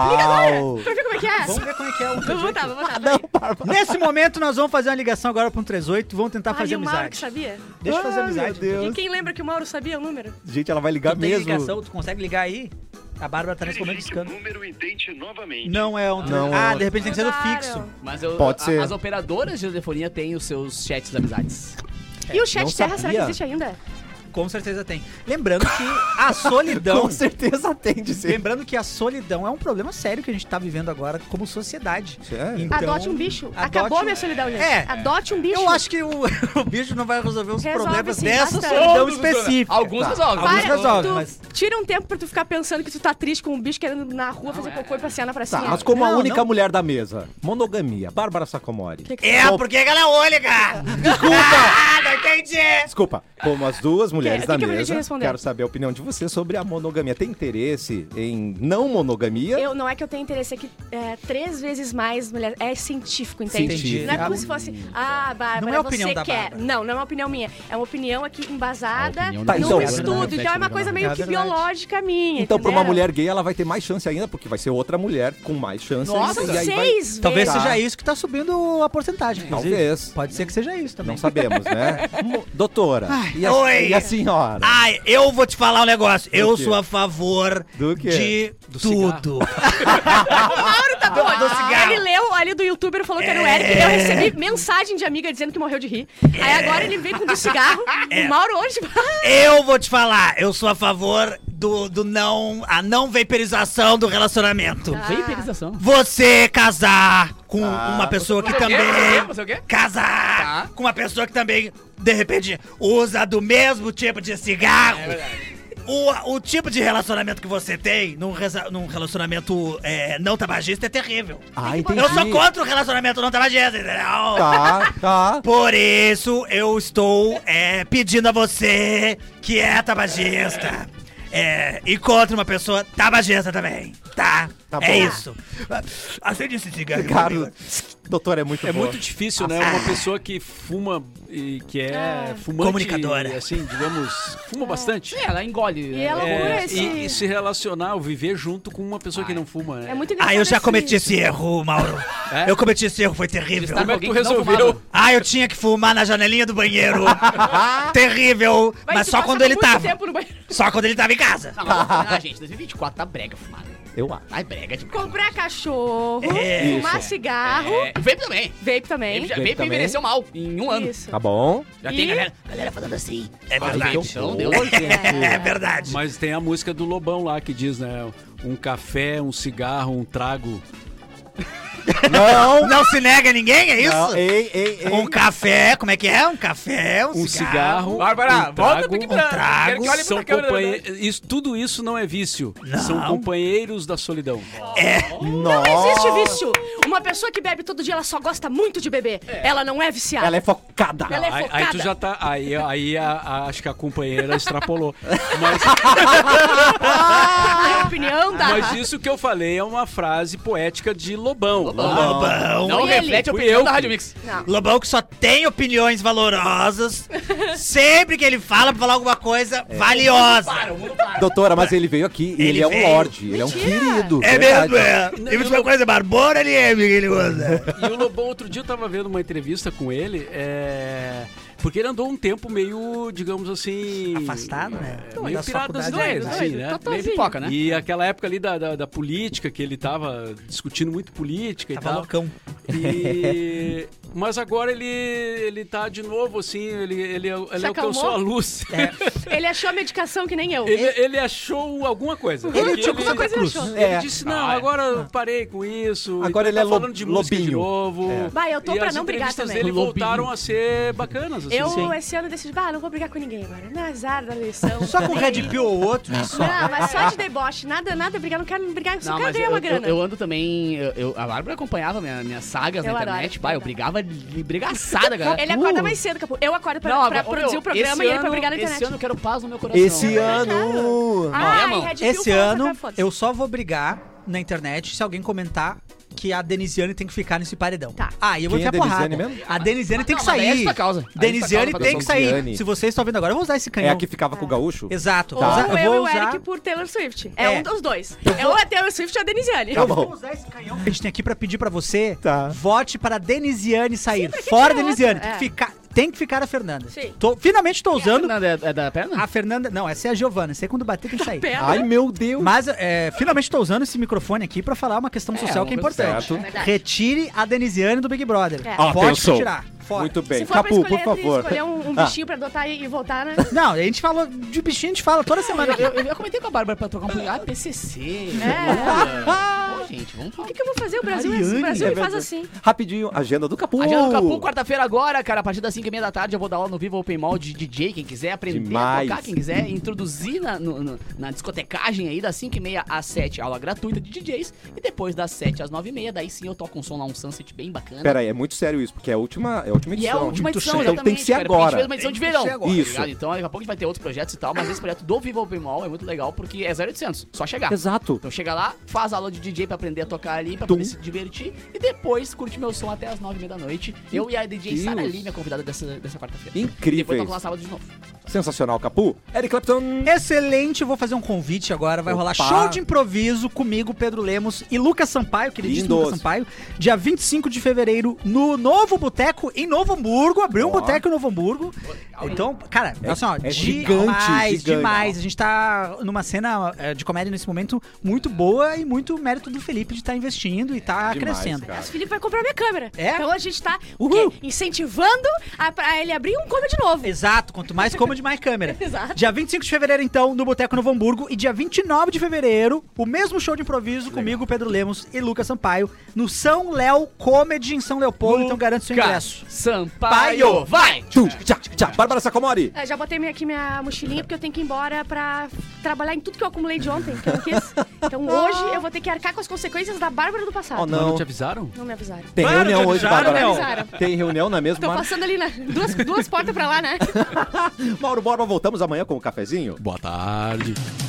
Uau! Pra ver como é que é. Vamos ver como é que é um Vou três oito. botar, vou botar. Nesse momento, nós vamos fazer uma ligação agora para um três oito. Vamos tentar fazer Ai, o Mauro amizade. que sabia. Deixa eu fazer Ai, amizade. meu Deus. E quem lembra que o Mauro sabia o número? Gente, ela vai ligar Tu tem mesmo. ligação, tu consegue ligar aí? A Bárbara tá nesse momento Verifique o buscando. número e tente novamente. Não é um... Não ah, é. de repente tem que ser no Mudaram. fixo. Mas eu, Pode a- ser. as operadoras de telefonia têm os seus chats de amizades. E o chat não terra, será que sabia. existe ainda? Com certeza tem. Lembrando que a solidão... Com certeza tem de ser. Lembrando que a solidão é um problema sério que a gente tá vivendo agora como sociedade. Sério? Então, Adote um bicho. adote Acabou um- a minha solidão, gente. É. Adote um bicho. Eu acho que o, o bicho não vai resolver os Resolve problemas sim, dessa bastante. solidão Todos específica. Alguns Tá. resolvem. Alguns Para, resolvem, tu mas- Tira um tempo pra tu ficar pensando que tu tá triste com um bicho querendo na rua fazer cocô e passear na pracinha. Tá, mas como a Não, única não. mulher da mesa, monogamia, Bárbara Sacomori. Que que- É, Sou- porque ela é única! Desculpa! Ah, não entendi! Desculpa, como as duas mulheres mulheres que da que eu mesa, poderia responder? quero saber a opinião de você sobre a monogamia. Tem interesse em não monogamia? Eu, não é que eu tenho interesse, é que é, três vezes mais mulheres. É científico, entende? Científico. Não é como se fosse, ah, Bárbara, Não é a opinião você da quer. Bárbara. Não, não é uma opinião minha. É uma opinião aqui embasada A opinião da num Então, estudo. Então é uma coisa meio É que verdade. biológica minha. Então, pra uma entendeu? mulher gay, ela vai ter mais chance ainda, porque vai ser outra mulher com mais chance. Nossa, ainda, São e aí vai- seis vezes. Talvez Tá. seja isso que tá subindo a porcentagem. inclusive. Talvez. Pode ser que seja isso também. Não sabemos, né? Mo- Doutora, e, a, Oi. e a senhora? Ai, eu vou te falar um negócio. Eu quê? sou a favor Do quê? de Do tudo. Mauro tá bom. do cigarro. Ele leu ali do youtuber, falou que era o É. Eric. Eu recebi mensagem de amiga dizendo que morreu de rir. Aí agora ele veio com o do cigarro. É. O Mauro hoje... Eu vou te falar. Eu sou a favor do, do não... A não vaporização do relacionamento. Ah. Vaporização. Você casar com Ah. uma pessoa que Você o quê? também... Você o quê? Casar Tá. com uma pessoa que também, de repente, usa do mesmo tipo de cigarro. É verdade. O, o tipo de relacionamento que você tem num, reza- num relacionamento é, não tabagista é terrível. Ah, entendi. Eu sou contra o relacionamento não tabagista, entendeu? Tá, tá. Por isso, eu estou é, pedindo a você que é tabagista. É, encontre uma pessoa tabagista também, tá? Tá é bom. isso. Acende esse cigarro. Cara, doutor, é muito É boa. muito difícil, né? Uma pessoa que fuma e que é fumante, Comunicadora. assim, digamos, fuma bastante. É, ela engole. E ela É, cura esse... e, e se relacionar, ou viver junto com uma pessoa que não fuma, né? É muito engraçado Ah, eu já esse- cometi esse erro, Mauro. É? Eu cometi esse erro, foi terrível. Estar Como é que alguém tu que não resolveu? fumava. Ah, eu tinha que fumar na janelinha do banheiro. Terrível. Mas Mas tu só passa quando ele muito tava. tempo no banheiro. Só quando ele tava em casa. Não, mas, ah, gente, dois mil e vinte e quatro tá brega fumar. Eu acho. Ai, brega de Comprar cachorro, É, fumar isso. cigarro, É, vape também. vape também. Vape, já, Vape vape também. envelheceu mal em um ano. Isso. Tá bom. Já E- tem galera, galera falando assim. É Ah, verdade. vape, então, Deus. É verdade. Mas tem a música do Lobão lá que diz, né? Um café, um cigarro, um trago. Não. Não se nega a ninguém, é isso? Não, ei, ei, ei. Um café, como é que é? Um café, um, Um cigarro, Bárbara, um volta trago, pro Big um Brother. trago. Quero que olhe São pra câmera, companheiros. Isso, tudo isso não é vício. Não. São companheiros da solidão. Não existe vício. Uma pessoa que bebe todo dia, ela só gosta muito de beber. Ela não é viciada. Ela é focada. Ela é Aí, focada. aí tu já tá. Aí, aí a- a- acho que a companheira extrapolou. Mas, A opinião da... mas isso que eu falei é uma frase poética de Lobão. Lobão. Não E ele? reflete a Fui opinião eu da que- Rádio Mix. Não. Lobão que só tem opiniões valorosas. Sempre que ele fala pra falar alguma coisa valiosa. Para, o mundo para. Doutora, mas ele veio aqui e ele, Ele é um veio. lorde. Ele é um Mentira. querido. É verdade. mesmo, é. E última coisa, Barbora ali é, que ele usa. E o Lobão, outro dia eu tava vendo uma entrevista com ele, é... porque ele andou um tempo meio, digamos assim... Afastado, né? É, meio das pirado das faculdades. ideias, Doido, assim, doido, né? totalzinho. Meio pipoca, né? E aquela época ali da, da, da política, que ele tava discutindo muito política e Tava tal. loucão. E... Mas agora ele, ele tá de novo, assim, ele, ele, ele alcançou acalmou? a luz. Ele achou a medicação que nem eu. Ele, ele achou alguma coisa. Ele Porque achou alguma coisa, ele achou. Ele É. disse, não, Ah, é. agora eu parei com isso. Agora e ele tá é falando lo- de música de lobinho. novo. É. Bah, eu tô E pra as não brigar entrevistas também. dele Lobinho. voltaram a ser bacanas, assim. Eu, Sim. esse ano, decidi, bah, não vou brigar com ninguém agora. Não é azar da eleição. Só com Nem Red aí. Pill ou outro. Só. Não, mas só de deboche. Nada, nada brigar. Não quero brigar, eu só Não, quero mas ganhar eu, uma eu, grana. eu ando também. Eu, eu- a Bárbara acompanhava minha, minhas sagas Eu na adoro, internet. Bah, eu verdade. brigava de brigaçada, galera. Ele acorda mais cedo, Capu. Eu acordo pra, Não, pra agora, ô, produzir meu, o programa esse e ele pra ano- brigar na Esse internet. ano eu quero paz no meu coração. Esse ano. Ai, irmão, Red Pill Esse falou, ano, sabe, foda-se. eu só vou brigar na internet se alguém comentar que a Denisiane tem que ficar nesse paredão. Tá. Ah, e eu vou Quem é enfiar porrada. Denisiane mesmo? A Denisiane tem que Não, mas daí é sair. justa causa. Aí é Denisiane justa causa tem que sair. Denisiane. Se vocês estão vendo agora, eu vou usar esse canhão. É a que ficava com o gaúcho? Exato. Ou Eu vou usar- eu eu e vou o usar... Eric por Taylor Swift. É, É. um dos dois. É ou a Taylor Swift ou a Denisiane. Tá Eu bom. vou usar esse canhão que a gente tem aqui pra pedir pra você. Tá. Vote para Denisiane sair. pra que Fora tirar Denisiane. outra? Tem que, É. ficar, tem que ficar a Fernanda. Sim. Tô- finalmente tô usando Fernanda, é, é da perna? a Fernanda. Não, essa é a Giovana. Essa aí quando bater tem que sair. Perna. Ai, meu Deus. Mas é, finalmente tô usando esse microfone aqui pra falar uma questão social uma que é coisa importante. certa. Verdade. Retire a Denisiane do Big Brother. É. Ah, Pode pensou. tirar. Fora. Muito bem. Se for Capu, pra por escolher, entre favor. escolher um, um Ah. bichinho pra adotar e, e voltar, né? Não, a gente falou de bichinho, a gente fala toda semana. Eu, eu, eu comentei com a Bárbara pra trocar um pouquinho. Ah, P C C. É. Lula. Pô, gente. gente. Vamos O que, que eu vou fazer? O Brasil, é, Mariane, o Brasil é me faz verdade. assim. Rapidinho, agenda do Capu. Agenda do Capu, quarta-feira agora, cara, a partir das cinco e meia da tarde eu vou dar aula no Viva Open Mall de D J, quem quiser aprender Demais. a tocar, quem quiser introduzir na, no- no- na discotecagem aí, das cinco e meia às sete, aula gratuita de D Js, e depois das sete às nove e meia, daí sim eu toco um som lá, um sunset bem bacana. Pera aí, é muito sério isso, porque é a última, é a última E é a edição. última Muito edição, sério. exatamente, Então tem que ser cara, porque A gente agora. fez uma edição de verão, ser agora. Isso. ligado? Então daqui a pouco a gente vai ter outros projetos e tal, mas esse projeto do Viva Open Mall é muito legal, porque é zero oitocentos, só chegar. Exato. Então chega lá, faz aula de D J pra aprender a tocar ali, pra Tum. poder se divertir, e depois curte meu som até as nove e meia da noite. Eu e a D J Deus. Sara Lee, minha convidada dessa, dessa quarta-feira. Incríveis. Depois toco lá sábado de novo. Sensacional, Capu. Eric Clapton. Excelente, eu vou fazer um convite agora. Vai Opa. rolar show de improviso comigo, Pedro Lemos e Lucas Sampaio, queridíssimo Lindos. Lucas Sampaio, dia vinte e cinco de fevereiro, no Novo Boteco, em Novo Hamburgo. Abriu um Ó. boteco em Novo Hamburgo. Então, cara, É- assim, ó, é demais, gigante, gigante. demais. A gente tá numa cena eh, de comédia nesse momento muito boa e muito mérito do Felipe de estar investindo e tá Demais, crescendo. cara. O Felipe vai comprar minha câmera. É? Então a gente tá o Uhul. quê? Incentivando a, pra ele abrir um comedy novo. Exato, quanto mais comedy, mais câmera. Exato. Dia vinte e cinco de fevereiro, então, no Boteco Novo Hamburgo. E dia vinte e nove de fevereiro, o mesmo show de improviso comigo, Pedro Lemos e Lucas Sampaio, no São Léo Comedy em São Leopoldo. Então garante seu ingresso. Sampaio, vai! Tchum, tchá, tchá. Bárbara Sacomori. Eu já botei minha- aqui minha mochilinha porque eu tenho que ir embora pra trabalhar em tudo que eu acumulei de ontem, que eu não quis. Então hoje eu vou ter que arcar com as consequências da Bárbara do passado. Oh, Mas não. não te avisaram? Não me avisaram. Tem Claro, reunião te hoje, avisaram, Bárbara. Léo. Avisaram. Tem reunião na mesma. Tô passando ali, né? Duas, duas portas pra lá, né? Mauro Borba, voltamos amanhã com o cafezinho. Boa tarde.